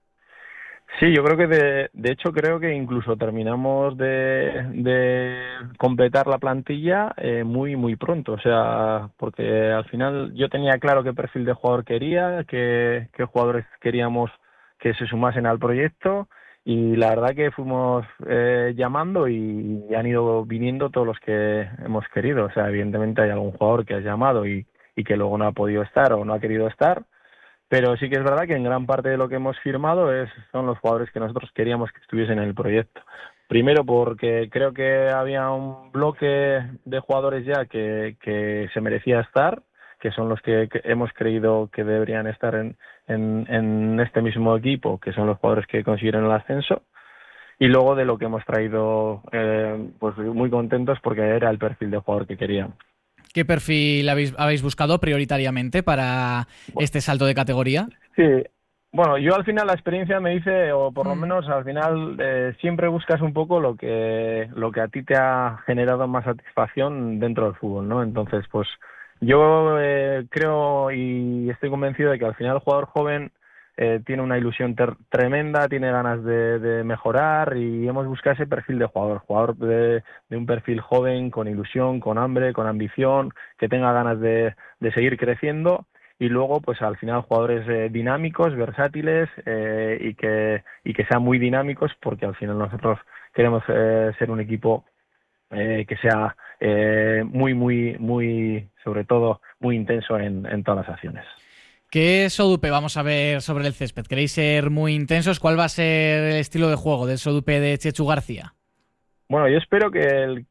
Sí, yo creo que de, de hecho creo que incluso terminamos de, de completar la plantilla eh, muy muy pronto, o sea, porque al final yo tenía claro qué perfil de jugador quería, qué, qué jugadores queríamos que se sumasen al proyecto y la verdad que fuimos eh, llamando y, y han ido viniendo todos los que hemos querido, o sea, evidentemente hay algún jugador que has llamado y, y que luego no ha podido estar o no ha querido estar. Pero sí que es verdad que en gran parte de lo que hemos firmado es, son los jugadores que nosotros queríamos que estuviesen en el proyecto. Primero porque creo que había un bloque de jugadores ya que, que se merecía estar, que son los que, que hemos creído que deberían estar en, en, en este mismo equipo, que son los jugadores que consiguieron el ascenso. Y luego de lo que hemos traído, eh, pues muy contentos porque era el perfil de jugador que queríamos. ¿Qué perfil habéis, habéis buscado prioritariamente para este salto de categoría? Sí, bueno, yo al final la experiencia me dice, o por lo menos al final eh, siempre buscas un poco lo que lo que a ti te ha generado más satisfacción dentro del fútbol, ¿no? Entonces, pues yo eh, creo y estoy convencido de que al final el jugador joven eh, tiene una ilusión ter- tremenda, tiene ganas de, de mejorar y hemos buscado ese perfil de jugador, jugador de, de un perfil joven, con ilusión, con hambre, con ambición, que tenga ganas de, de seguir creciendo y luego pues al final jugadores eh, dinámicos, versátiles eh, y que y que sean muy dinámicos porque al final nosotros queremos eh, ser un equipo eh, que sea eh, muy, muy, muy, sobre todo muy intenso en, en todas las acciones. ¿Qué Sodupe vamos a ver sobre el césped? ¿Queréis ser muy intensos? ¿Cuál va a ser el estilo de juego del Sodupe de Chechu García? Bueno, yo espero que el,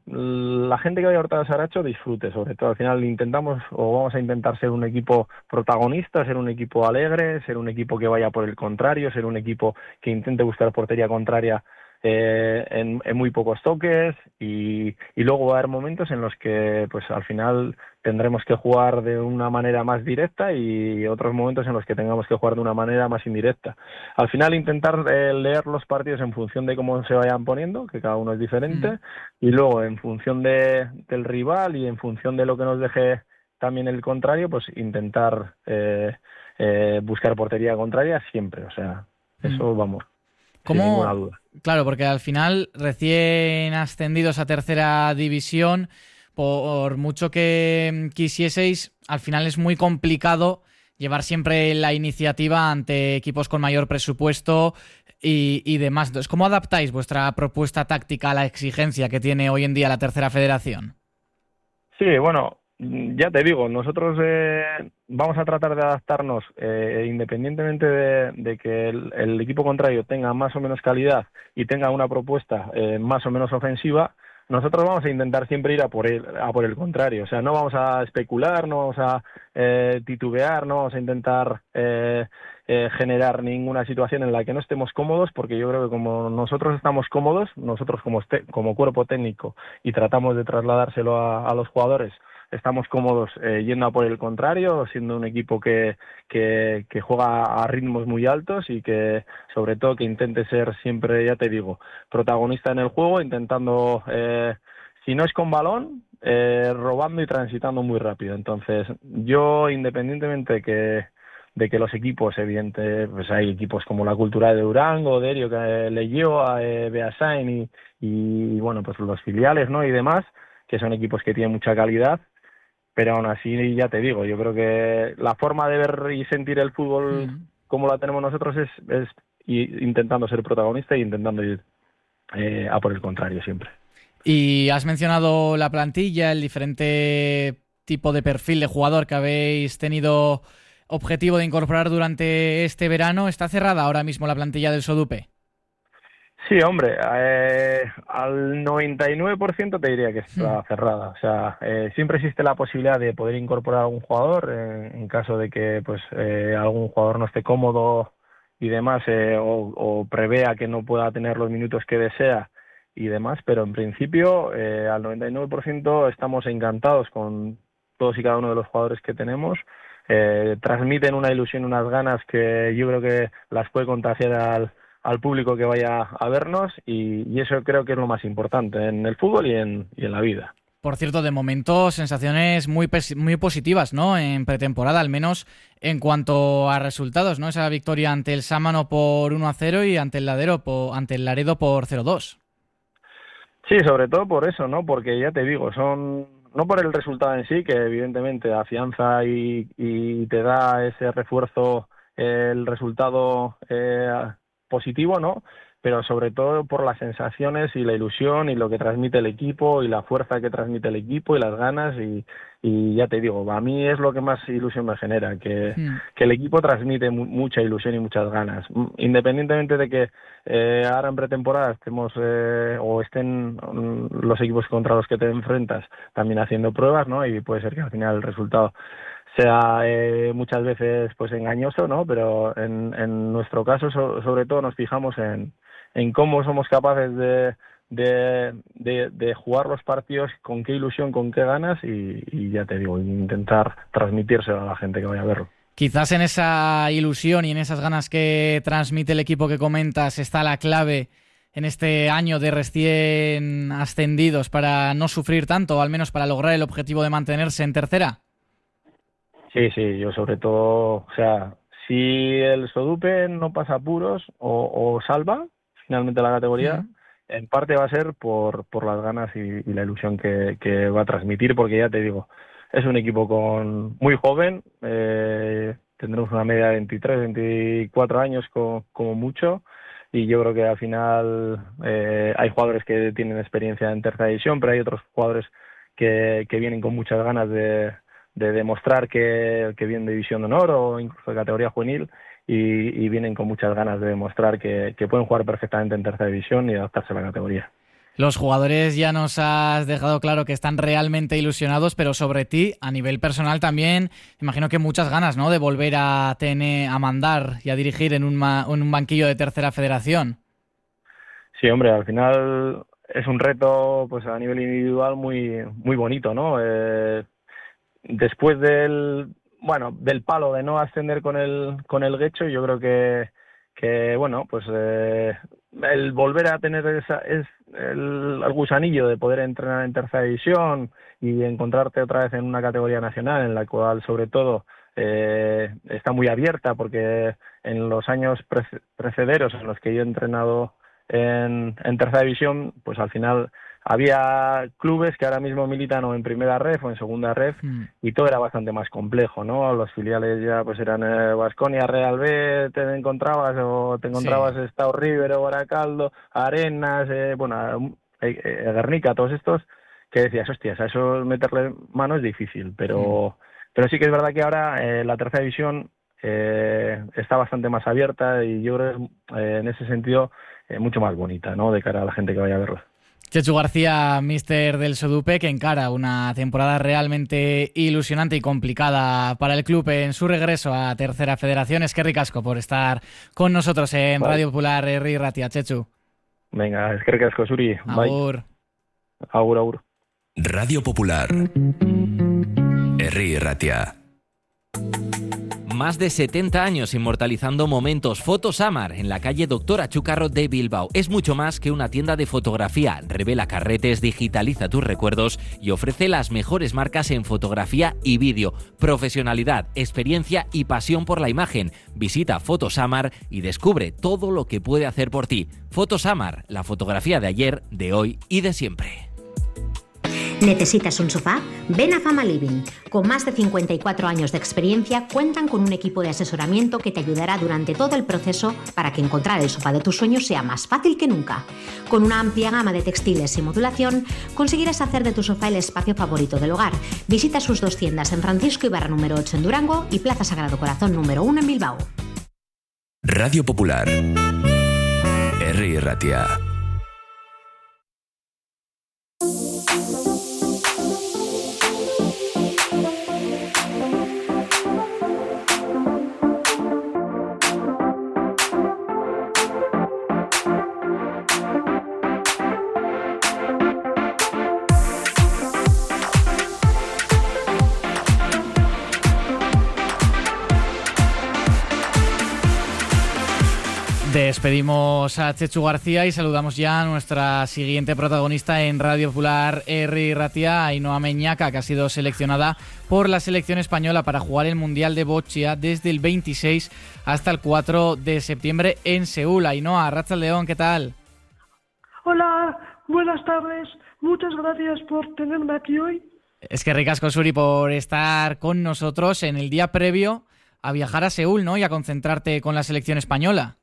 la gente que vaya a Horta Saracho disfrute, sobre todo. Al final intentamos o vamos a intentar ser un equipo protagonista, ser un equipo alegre, ser un equipo que vaya por el contrario, ser un equipo que intente buscar portería contraria eh, en, en muy pocos toques y, y luego va a haber momentos en los que pues al final tendremos que jugar de una manera más directa y otros momentos en los que tengamos que jugar de una manera más indirecta. Al final intentar eh, leer los partidos en función de cómo se vayan poniendo, que cada uno es diferente, mm. y luego en función de, del rival y en función de lo que nos deje también el contrario, pues intentar eh, eh, buscar portería contraria siempre, o sea, eso mm. vamos. ¿Cómo? Sin ninguna duda. Claro, porque al final, recién ascendidos a tercera división, por mucho que quisieseis, al final es muy complicado llevar siempre la iniciativa ante equipos con mayor presupuesto y, y demás. Entonces, ¿cómo adaptáis vuestra propuesta táctica a la exigencia que tiene hoy en día la Tercera Federación? Sí, bueno, ya te digo, nosotros eh, vamos a tratar de adaptarnos eh, independientemente de, de que el, el equipo contrario tenga más o menos calidad y tenga una propuesta eh, más o menos ofensiva. Nosotros vamos a intentar siempre ir a por el, a por el contrario, o sea, no vamos a especular, no vamos a eh, titubear, no vamos a intentar eh, eh, generar ninguna situación en la que no estemos cómodos, porque yo creo que como nosotros estamos cómodos, nosotros como, este, como cuerpo técnico, y tratamos de trasladárselo a, a los jugadores, estamos cómodos eh, yendo a por el contrario, siendo un equipo que, que, que juega a ritmos muy altos y que, sobre todo, que intente ser siempre, ya te digo, protagonista en el juego, intentando, eh, si no es con balón, eh, robando y transitando muy rápido. Entonces, yo, independientemente de que, de que los equipos, evidente, pues hay equipos como la Cultural de Durango, Derio, que le lleva, eh, Beasain y, y, bueno, pues los filiales, ¿no?, y demás, que son equipos que tienen mucha calidad. Pero aún así, ya te digo, yo creo que la forma de ver y sentir el fútbol mm. como la tenemos nosotros es, es intentando ser protagonista e intentando ir eh, a por el contrario siempre. Y has mencionado la plantilla, el diferente tipo de perfil de jugador que habéis tenido objetivo de incorporar durante este verano. ¿Está cerrada ahora mismo la plantilla del Sodupe? Sí, hombre, eh, al noventa y nueve por ciento te diría que está mm. cerrada. O sea, eh, siempre existe la posibilidad de poder incorporar a algún jugador eh, en caso de que pues eh, algún jugador no esté cómodo y demás, eh, o, o prevea que no pueda tener los minutos que desea y demás, pero en principio eh, al noventa y nueve por ciento estamos encantados con todos y cada uno de los jugadores que tenemos. Eh, transmiten una ilusión, unas ganas que yo creo que las puede contagiar al al público que vaya a vernos y, y eso creo que es lo más importante en el fútbol y en, y en la vida. Por cierto, de momento sensaciones muy muy positivas, ¿no?, en pretemporada, al menos en cuanto a resultados, ¿no? Esa victoria ante el Sámano por uno a cero y ante el Ladero por, ante el Laredo por cero dos. Sí, sobre todo por eso, ¿no? Porque ya te digo, son no por el resultado en sí, que evidentemente afianza y, y te da ese refuerzo eh, el resultado eh, positivo, ¿no? Pero sobre todo por las sensaciones y la ilusión y lo que transmite el equipo y la fuerza que transmite el equipo y las ganas y, y ya te digo, a mí es lo que más ilusión me genera, que, mm. que el equipo transmite mu- mucha ilusión y muchas ganas, independientemente de que eh, ahora en pretemporada estemos eh, o estén um, los equipos contra los que te enfrentas también haciendo pruebas, ¿no? Y puede ser que al final el resultado sea eh, muchas veces pues engañoso, ¿no? Pero en, en nuestro caso so, sobre todo nos fijamos en, en cómo somos capaces de, de, de, de jugar los partidos, con qué ilusión, con qué ganas y, y ya te digo, intentar transmitírselo a la gente que vaya a verlo. Quizás en esa ilusión y en esas ganas que transmite el equipo que comentas está la clave en este año de recién ascendidos para no sufrir tanto, o al menos para lograr el objetivo de mantenerse en tercera. Sí, sí, yo sobre todo, o sea, si el Sodupe no pasa apuros o, o salva finalmente la categoría, uh-huh. en parte va a ser por, por las ganas y, y la ilusión que, que va a transmitir, porque ya te digo, es un equipo con muy joven, eh, tendremos una media de veintitrés, veinticuatro años como, como mucho, y yo creo que al final eh, hay jugadores que tienen experiencia en tercera división, pero hay otros jugadores que, que vienen con muchas ganas de de demostrar que, que vienen de división de honor o incluso de categoría juvenil y, y vienen con muchas ganas de demostrar que, que pueden jugar perfectamente en tercera división y adaptarse a la categoría. Los jugadores ya nos has dejado claro que están realmente ilusionados, pero sobre ti, a nivel personal también, imagino que muchas ganas, ¿no?, de volver a tener, a mandar y a dirigir en un, ma, en un banquillo de tercera federación. Sí, hombre, al final es un reto pues a nivel individual muy, muy bonito, ¿no? Eh, Después del bueno del palo de no ascender con el con el Guecho, yo creo que que bueno pues eh, el volver a tener esa es el, el gusanillo de poder entrenar en tercera división y encontrarte otra vez en una categoría nacional en la cual sobre todo eh, está muy abierta, porque en los años pre- precederos en los que yo he entrenado en, en tercera división, pues al final había clubes que ahora mismo militan o en primera ref o en segunda ref mm. y todo era bastante más complejo, ¿no? Los filiales ya pues eran Baskonia, eh, Real B, te encontrabas o te encontrabas sí. Stau River o Baracaldo, Arenas, eh, bueno, eh, eh, Guernica, todos estos que decías, hostias, a eso meterle mano es difícil, pero, mm. pero sí que es verdad que ahora eh, la tercera división eh, está bastante más abierta y yo creo que eh, en ese sentido eh, mucho más bonita, ¿no? De cara a la gente que vaya a verla. Chechu García, míster del Sodupe, que encara una temporada realmente ilusionante y complicada para el club en su regreso a Tercera Federación. Es que ricasco por estar con nosotros en vale. Radio Popular Herri Ratia, Chechu. Venga, es que ricasco, Suri. Agur. Bye. Agur, agur. Radio Popular Herri Ratia. Más de setenta años inmortalizando momentos. Fotosamar en la calle Doctor Achúcarro de Bilbao. Es mucho más que una tienda de fotografía. Revela carretes, digitaliza tus recuerdos y ofrece las mejores marcas en fotografía y vídeo. Profesionalidad, experiencia y pasión por la imagen. Visita Fotosamar y descubre todo lo que puede hacer por ti. Fotosamar, la fotografía de ayer, de hoy y de siempre. ¿Necesitas un sofá? Ven a Fama Living. Con más de cincuenta y cuatro años de experiencia, cuentan con un equipo de asesoramiento que te ayudará durante todo el proceso para que encontrar el sofá de tus sueños sea más fácil que nunca. Con una amplia gama de textiles y modulación, conseguirás hacer de tu sofá el espacio favorito del hogar. Visita sus dos tiendas en Francisco Ibarra número ocho en Durango y Plaza Sagrado Corazón número uno en Bilbao. Radio Popular Herri Ratia. Despedimos a Chechu García y saludamos ya a nuestra siguiente protagonista en Radio Popular Herri Ratia, Ainhoa Meñaca, que ha sido seleccionada por la selección española para jugar el Mundial de Boccia desde el veintiséis hasta el cuatro de septiembre en Seúl. Ainhoa, Arratsaldeon, ¿qué tal? Hola, buenas tardes. Muchas gracias por tenerme aquí hoy. Es que ricasco, Suri, por estar con nosotros en el día previo a viajar a Seúl, ¿no? Y a concentrarte con la selección española.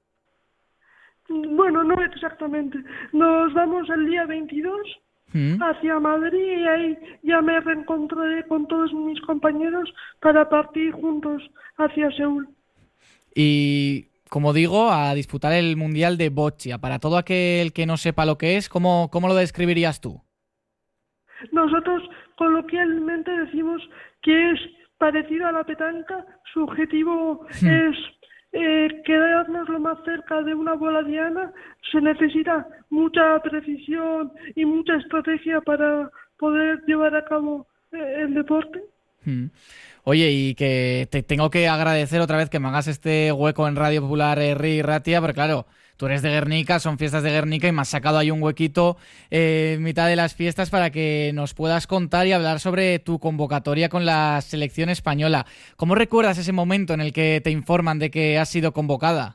Bueno, no exactamente. Nos vamos el día veintidós ¿Mm? hacia Madrid y ahí ya me reencontraré con todos mis compañeros para partir juntos hacia Seúl. Y, como digo, a disputar el Mundial de Boccia. Para todo aquel que no sepa lo que es, ¿cómo, cómo lo describirías tú? Nosotros coloquialmente decimos que es parecido a la petanca. Su objetivo ¿Mm? es... Eh, quedarnos lo más cerca de una bola diana. Se necesita mucha precisión y mucha estrategia para poder llevar a cabo eh, el deporte. Hmm. Oye, y que te tengo que agradecer otra vez que me hagas este hueco en Radio Popular Herri Ratia, porque claro, tú eres de Guernica, son fiestas de Guernica y me has sacado ahí un huequito eh, en mitad de las fiestas para que nos puedas contar y hablar sobre tu convocatoria con la selección española. ¿Cómo recuerdas ese momento en el que te informan de que has sido convocada?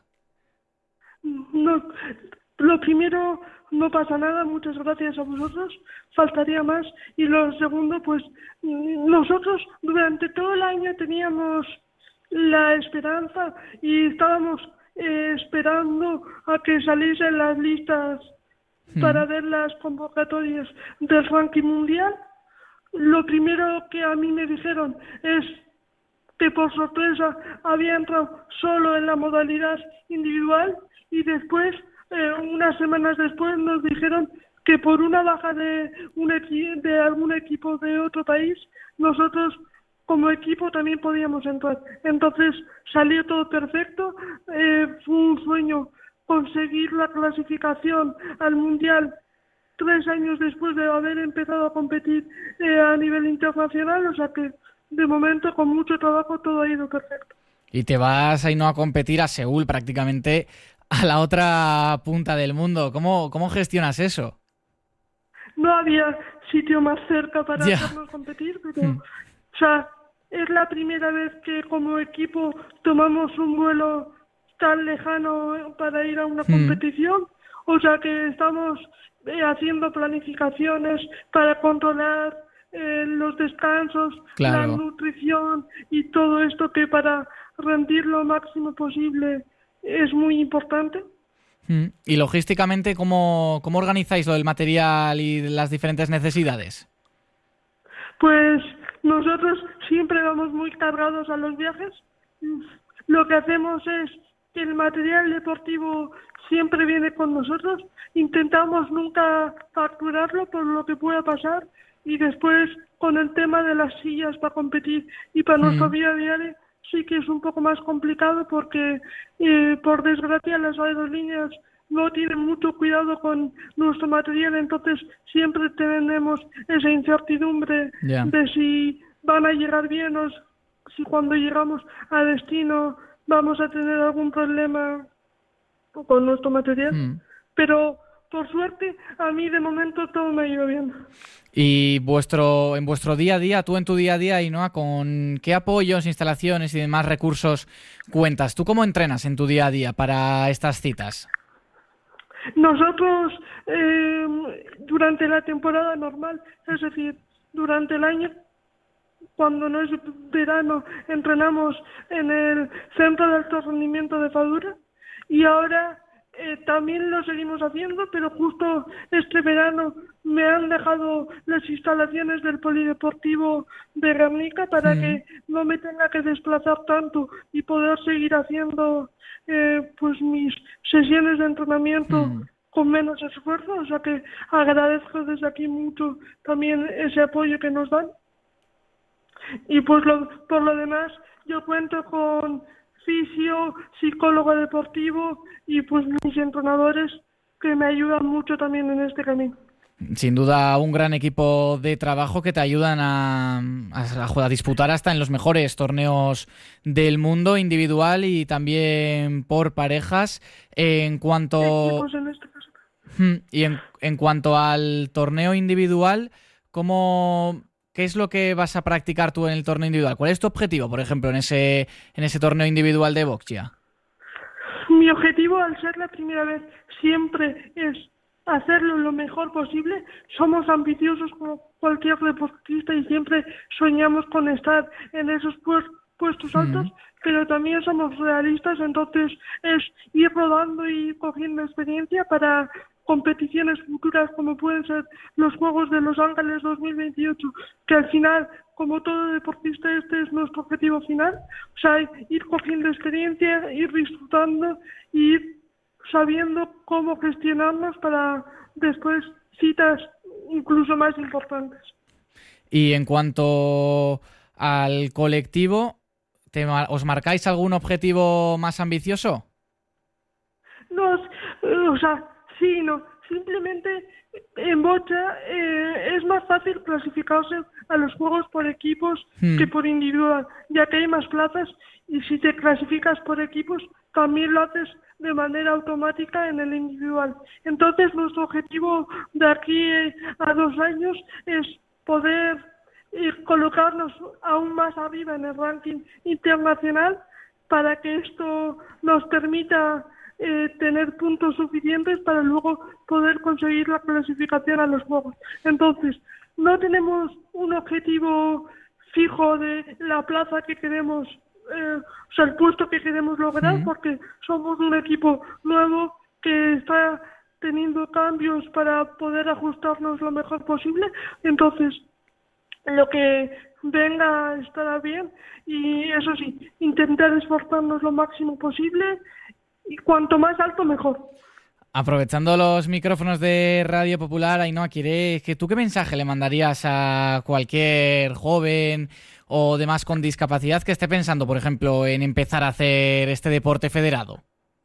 No, lo primero, no pasa nada, muchas gracias a vosotros, faltaría más. Y lo segundo, pues nosotros durante todo el año teníamos la esperanza y estábamos Eh, esperando a que saliesen las listas hmm. para ver las convocatorias del ranking mundial. Lo primero que a mí me dijeron es que por sorpresa había entrado solo en la modalidad individual y después, eh, unas semanas después, nos dijeron que por una baja de, un equi- de algún equipo de otro país, nosotros como equipo también podíamos entrar. Entonces salió todo perfecto. Eh, fue un sueño conseguir la clasificación al Mundial tres años después de haber empezado a competir eh, a nivel internacional. O sea que de momento con mucho trabajo todo ha ido perfecto. Y te vas ahí no a competir a Seúl, prácticamente a la otra punta del mundo. ¿Cómo, cómo gestionas eso? No había sitio más cerca para yeah. hacernos competir, pero... Hmm. O sea, es la primera vez que como equipo tomamos un vuelo tan lejano para ir a una competición. O sea que estamos eh, haciendo planificaciones para controlar eh, los descansos, claro. la nutrición y todo esto que para rendir lo máximo posible es muy importante. Mm. Y logísticamente, ¿cómo, cómo organizáis lo del material y las diferentes necesidades? Pues nosotros siempre vamos muy cargados a los viajes. Lo que hacemos es que el material deportivo siempre viene con nosotros. Intentamos nunca facturarlo por lo que pueda pasar. Y después, con el tema de las sillas para competir y para mm. nuestro día a día, sí que es un poco más complicado porque, eh, por desgracia, las aerolíneas no tienen mucho cuidado con nuestro material, entonces siempre tenemos esa incertidumbre yeah. de si van a llegar bien o si cuando llegamos a destino vamos a tener algún problema con nuestro material. Mm. Pero por suerte a mí de momento todo me ha ido bien. Y vuestro en vuestro día a día, tú en tu día a día, Ainhoa, ¿con qué apoyos, instalaciones y demás recursos cuentas? ¿Tú cómo entrenas en tu día a día para estas citas? Nosotros, eh, durante la temporada normal, es decir, durante el año, cuando no es verano, entrenamos en el Centro de Alto Rendimiento de Fadura y ahora eh, también lo seguimos haciendo, pero justo este verano me han dejado las instalaciones del Polideportivo de Guernica para mm. que no me tenga que desplazar tanto y poder seguir haciendo eh, pues mis sesiones de entrenamiento mm. con menos esfuerzo, o sea que agradezco desde aquí mucho también ese apoyo que nos dan. Y pues lo, por lo demás yo cuento con fisio, psicólogo deportivo y pues mis entrenadores que me ayudan mucho también en este camino. Sin duda un gran equipo de trabajo que te ayudan a, a, a disputar hasta en los mejores torneos del mundo, individual y también por parejas. En cuanto sí, pues en este caso. Y en, en cuanto al torneo individual, ¿cómo, ¿qué es lo que vas a practicar tú en el torneo individual? ¿Cuál es tu objetivo, por ejemplo, en ese en ese torneo individual de boxeo? Mi objetivo, al ser la primera vez, siempre es hacerlo lo mejor posible. Somos ambiciosos como cualquier deportista y siempre soñamos con estar en esos pu- puestos altos, uh-huh. pero también somos realistas, entonces es ir rodando y cogiendo experiencia para competiciones futuras como pueden ser los Juegos de Los Ángeles dos mil veintiocho, que al final, como todo deportista, este es nuestro objetivo final, o sea, ir cogiendo experiencia, ir disfrutando y ir sabiendo cómo gestionarnos para después citas incluso más importantes. Y en cuanto al colectivo, ¿te, ¿os marcáis algún objetivo más ambicioso? No, o sea, sí, no, simplemente en bocha eh, es más fácil clasificarse a los juegos por equipos hmm. que por individual, ya que hay más plazas y si te clasificas por equipos también lo haces de manera automática en el individual. Entonces nuestro objetivo de aquí a dos años es poder ir colocarnos aún más arriba en el ranking internacional para que esto nos permita eh, tener puntos suficientes para luego poder conseguir la clasificación a los Juegos. Entonces, no tenemos un objetivo fijo de la plaza que queremos, eh, o sea, el puesto que queremos lograr, sí. porque somos un equipo nuevo que está teniendo cambios para poder ajustarnos lo mejor posible. Entonces, lo que venga estará bien y eso sí, intentar esforzarnos lo máximo posible y cuanto más alto mejor. Aprovechando los micrófonos de Radio Popular, Ainhoa, ¿quieres que tú qué mensaje le mandarías a cualquier joven o demás con discapacidad que esté pensando, por ejemplo, en empezar a hacer este deporte federado?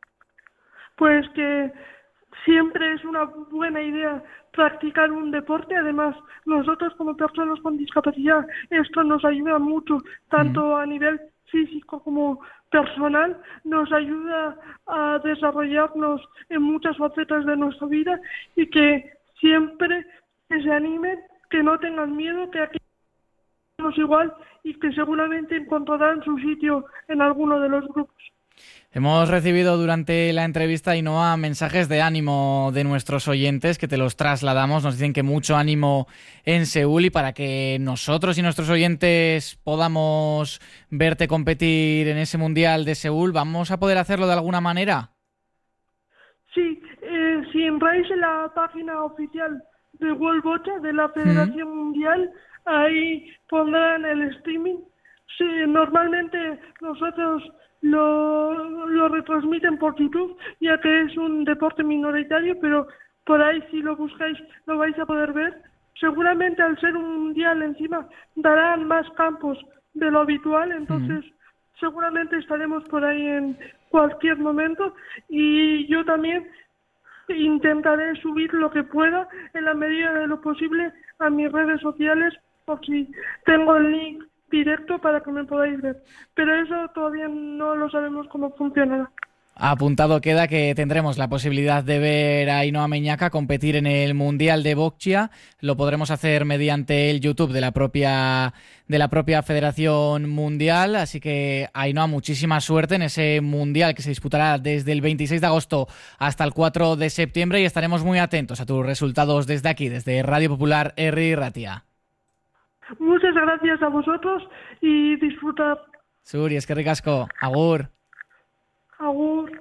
Pues que siempre es una buena idea practicar un deporte. Además, nosotros como personas con discapacidad, esto nos ayuda mucho, tanto a nivel físico como personal, nos ayuda a desarrollarnos en muchas facetas de nuestra vida y que siempre que se animen, que no tengan miedo, que aquí somos igual y que seguramente encontrarán su sitio en alguno de los grupos. Hemos recibido durante la entrevista, Ainhoa, mensajes de ánimo de nuestros oyentes que te los trasladamos. Nos dicen que mucho ánimo en Seúl, y para que nosotros y nuestros oyentes podamos verte competir en ese Mundial de Seúl, ¿vamos a poder hacerlo de alguna manera? Sí, eh, si entráis en la página oficial de World Boccia, de la Federación mm. Mundial, ahí pondrán el streaming. Sí, normalmente nosotros lo, lo retransmiten por YouTube, ya que es un deporte minoritario, pero por ahí si lo buscáis lo vais a poder ver. Seguramente al ser un mundial encima darán más campos de lo habitual, entonces mm. seguramente estaremos por ahí en cualquier momento, y yo también intentaré subir lo que pueda en la medida de lo posible a mis redes sociales, por si tengo el link directo para que me podáis ver, pero eso todavía no lo sabemos cómo funcionará. Apuntado queda que tendremos la posibilidad de ver a Ainhoa Meñaca competir en el Mundial de Boccia. Lo podremos hacer mediante el YouTube de la propia de la propia Federación Mundial. Así que, Ainhoa, muchísima suerte en ese Mundial que se disputará desde el veintiséis de agosto hasta el cuatro de septiembre, y estaremos muy atentos a tus resultados desde aquí, desde Radio Popular Herri Ratia. Muchas gracias a vosotros y disfrutad. Suri, es que ricasco. Agur. Agur.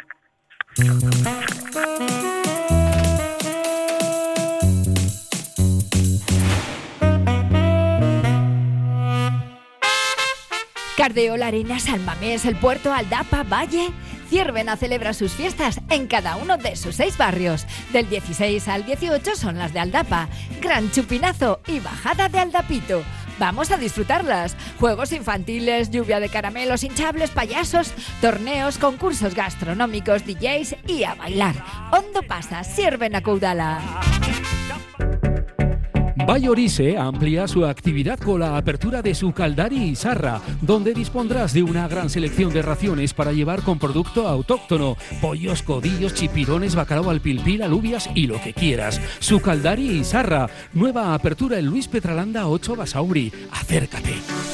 Cardeola, Arenas, Almamés, El Puerto, Aldapa, Valle. Ciervena celebra sus fiestas en cada uno de sus seis barrios. Del dieciséis al dieciocho son las de Aldapa, Gran Chupinazo y Bajada de Aldapito. Vamos a disfrutarlas. Juegos infantiles, lluvia de caramelos hinchables, payasos, torneos, concursos gastronómicos, D Js y a bailar. Ondo pasa, Ciervena Caudala. Vallorice amplía su actividad con la apertura de su Caldari Izarra, donde dispondrás de una gran selección de raciones para llevar con producto autóctono: pollos, codillos, chipirones, bacalao al pilpil, alubias y lo que quieras. Su Caldari Izarra, nueva apertura en Luis Petralanda ocho Basauri. Acércate.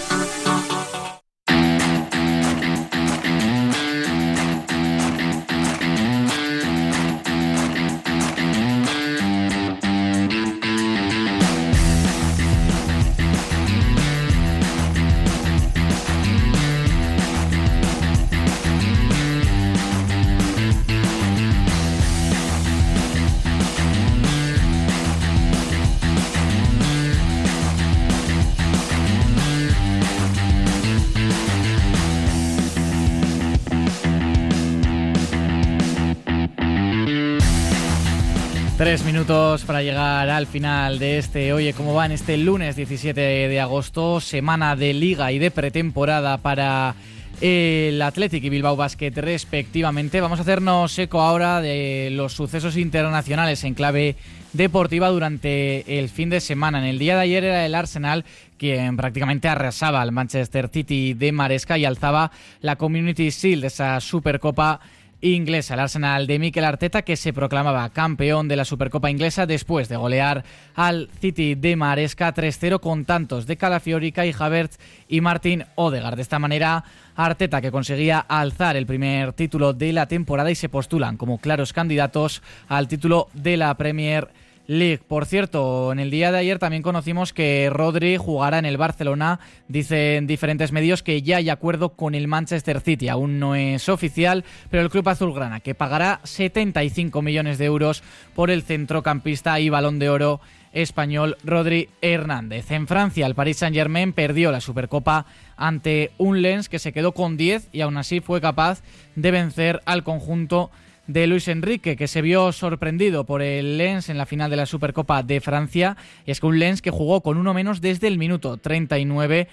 Tres minutos para llegar al final de este Oye Cómo Va en este lunes diecisiete de agosto, semana de Liga y de pretemporada para el Athletic y Bilbao Basket respectivamente. Vamos a hacernos eco ahora de los sucesos internacionales en clave deportiva durante el fin de semana. En el día de ayer era el Arsenal quien prácticamente arrasaba al Manchester City de Maresca y alzaba la Community Shield de esa Supercopa inglesa. El Arsenal de Mikel Arteta, que se proclamaba campeón de la Supercopa inglesa después de golear al City de Maresca tres cero con tantos de Calafiori, Kai Havertz y Martin Odegaard. De esta manera, Arteta, que conseguía alzar el primer título de la temporada, y se postulan como claros candidatos al título de la Premier League. Por cierto, en el día de ayer también conocimos que Rodri jugará en el Barcelona. Dicen diferentes medios que ya hay acuerdo con el Manchester City. Aún no es oficial, pero el club azulgrana, que pagará setenta y cinco millones de euros por el centrocampista y Balón de Oro español Rodri Hernández. En Francia, el Paris Saint-Germain perdió la Supercopa ante un Lens que se quedó con diez y aún así fue capaz de vencer al conjunto de Luis Enrique, que se vio sorprendido por el Lens en la final de la Supercopa de Francia. Y es que un Lens que jugó con uno menos desde el minuto treinta y nueve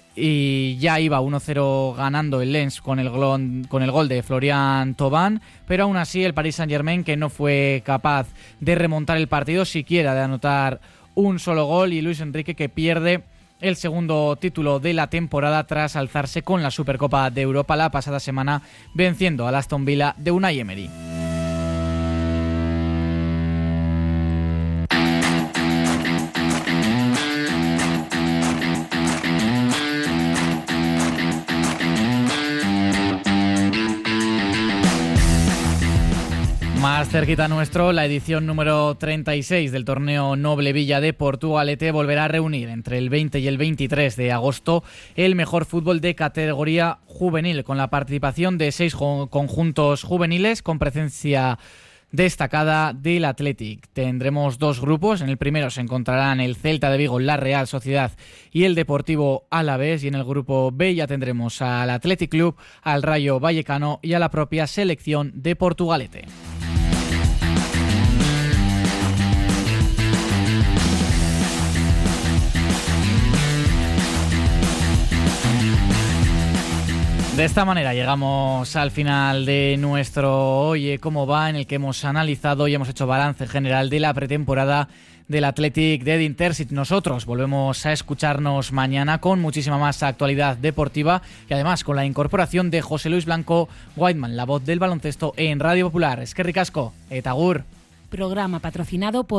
y ya iba uno cero ganando el Lens con el, gol, con el gol de Florian Thauvin, pero aún así el Paris Saint-Germain, que no fue capaz de remontar el partido, siquiera de anotar un solo gol, y Luis Enrique, que pierde el segundo título de la temporada tras alzarse con la Supercopa de Europa la pasada semana, venciendo al Aston Villa de Unai Emery. Cerquita nuestro, la edición número treinta y seis del torneo Noble Villa de Portugalete volverá a reunir entre el veinte y el veintitrés de agosto el mejor fútbol de categoría juvenil, con la participación de seis conjuntos juveniles con presencia destacada del Athletic. Tendremos dos grupos. En el primero se encontrarán el Celta de Vigo, la Real Sociedad y el Deportivo Alavés, y en el grupo B ya tendremos al Athletic Club, al Rayo Vallecano y a la propia selección de Portugalete. De esta manera llegamos al final de nuestro Oye Cómo Va, en el que hemos analizado y hemos hecho balance general de la pretemporada del Athletic de Edin Terzic. Nosotros volvemos a escucharnos mañana con muchísima más actualidad deportiva y además con la incorporación de José Luis Blanco Whiteman, la voz del baloncesto en Radio Popular. Eskerrik asko, eta agur. Programa patrocinado por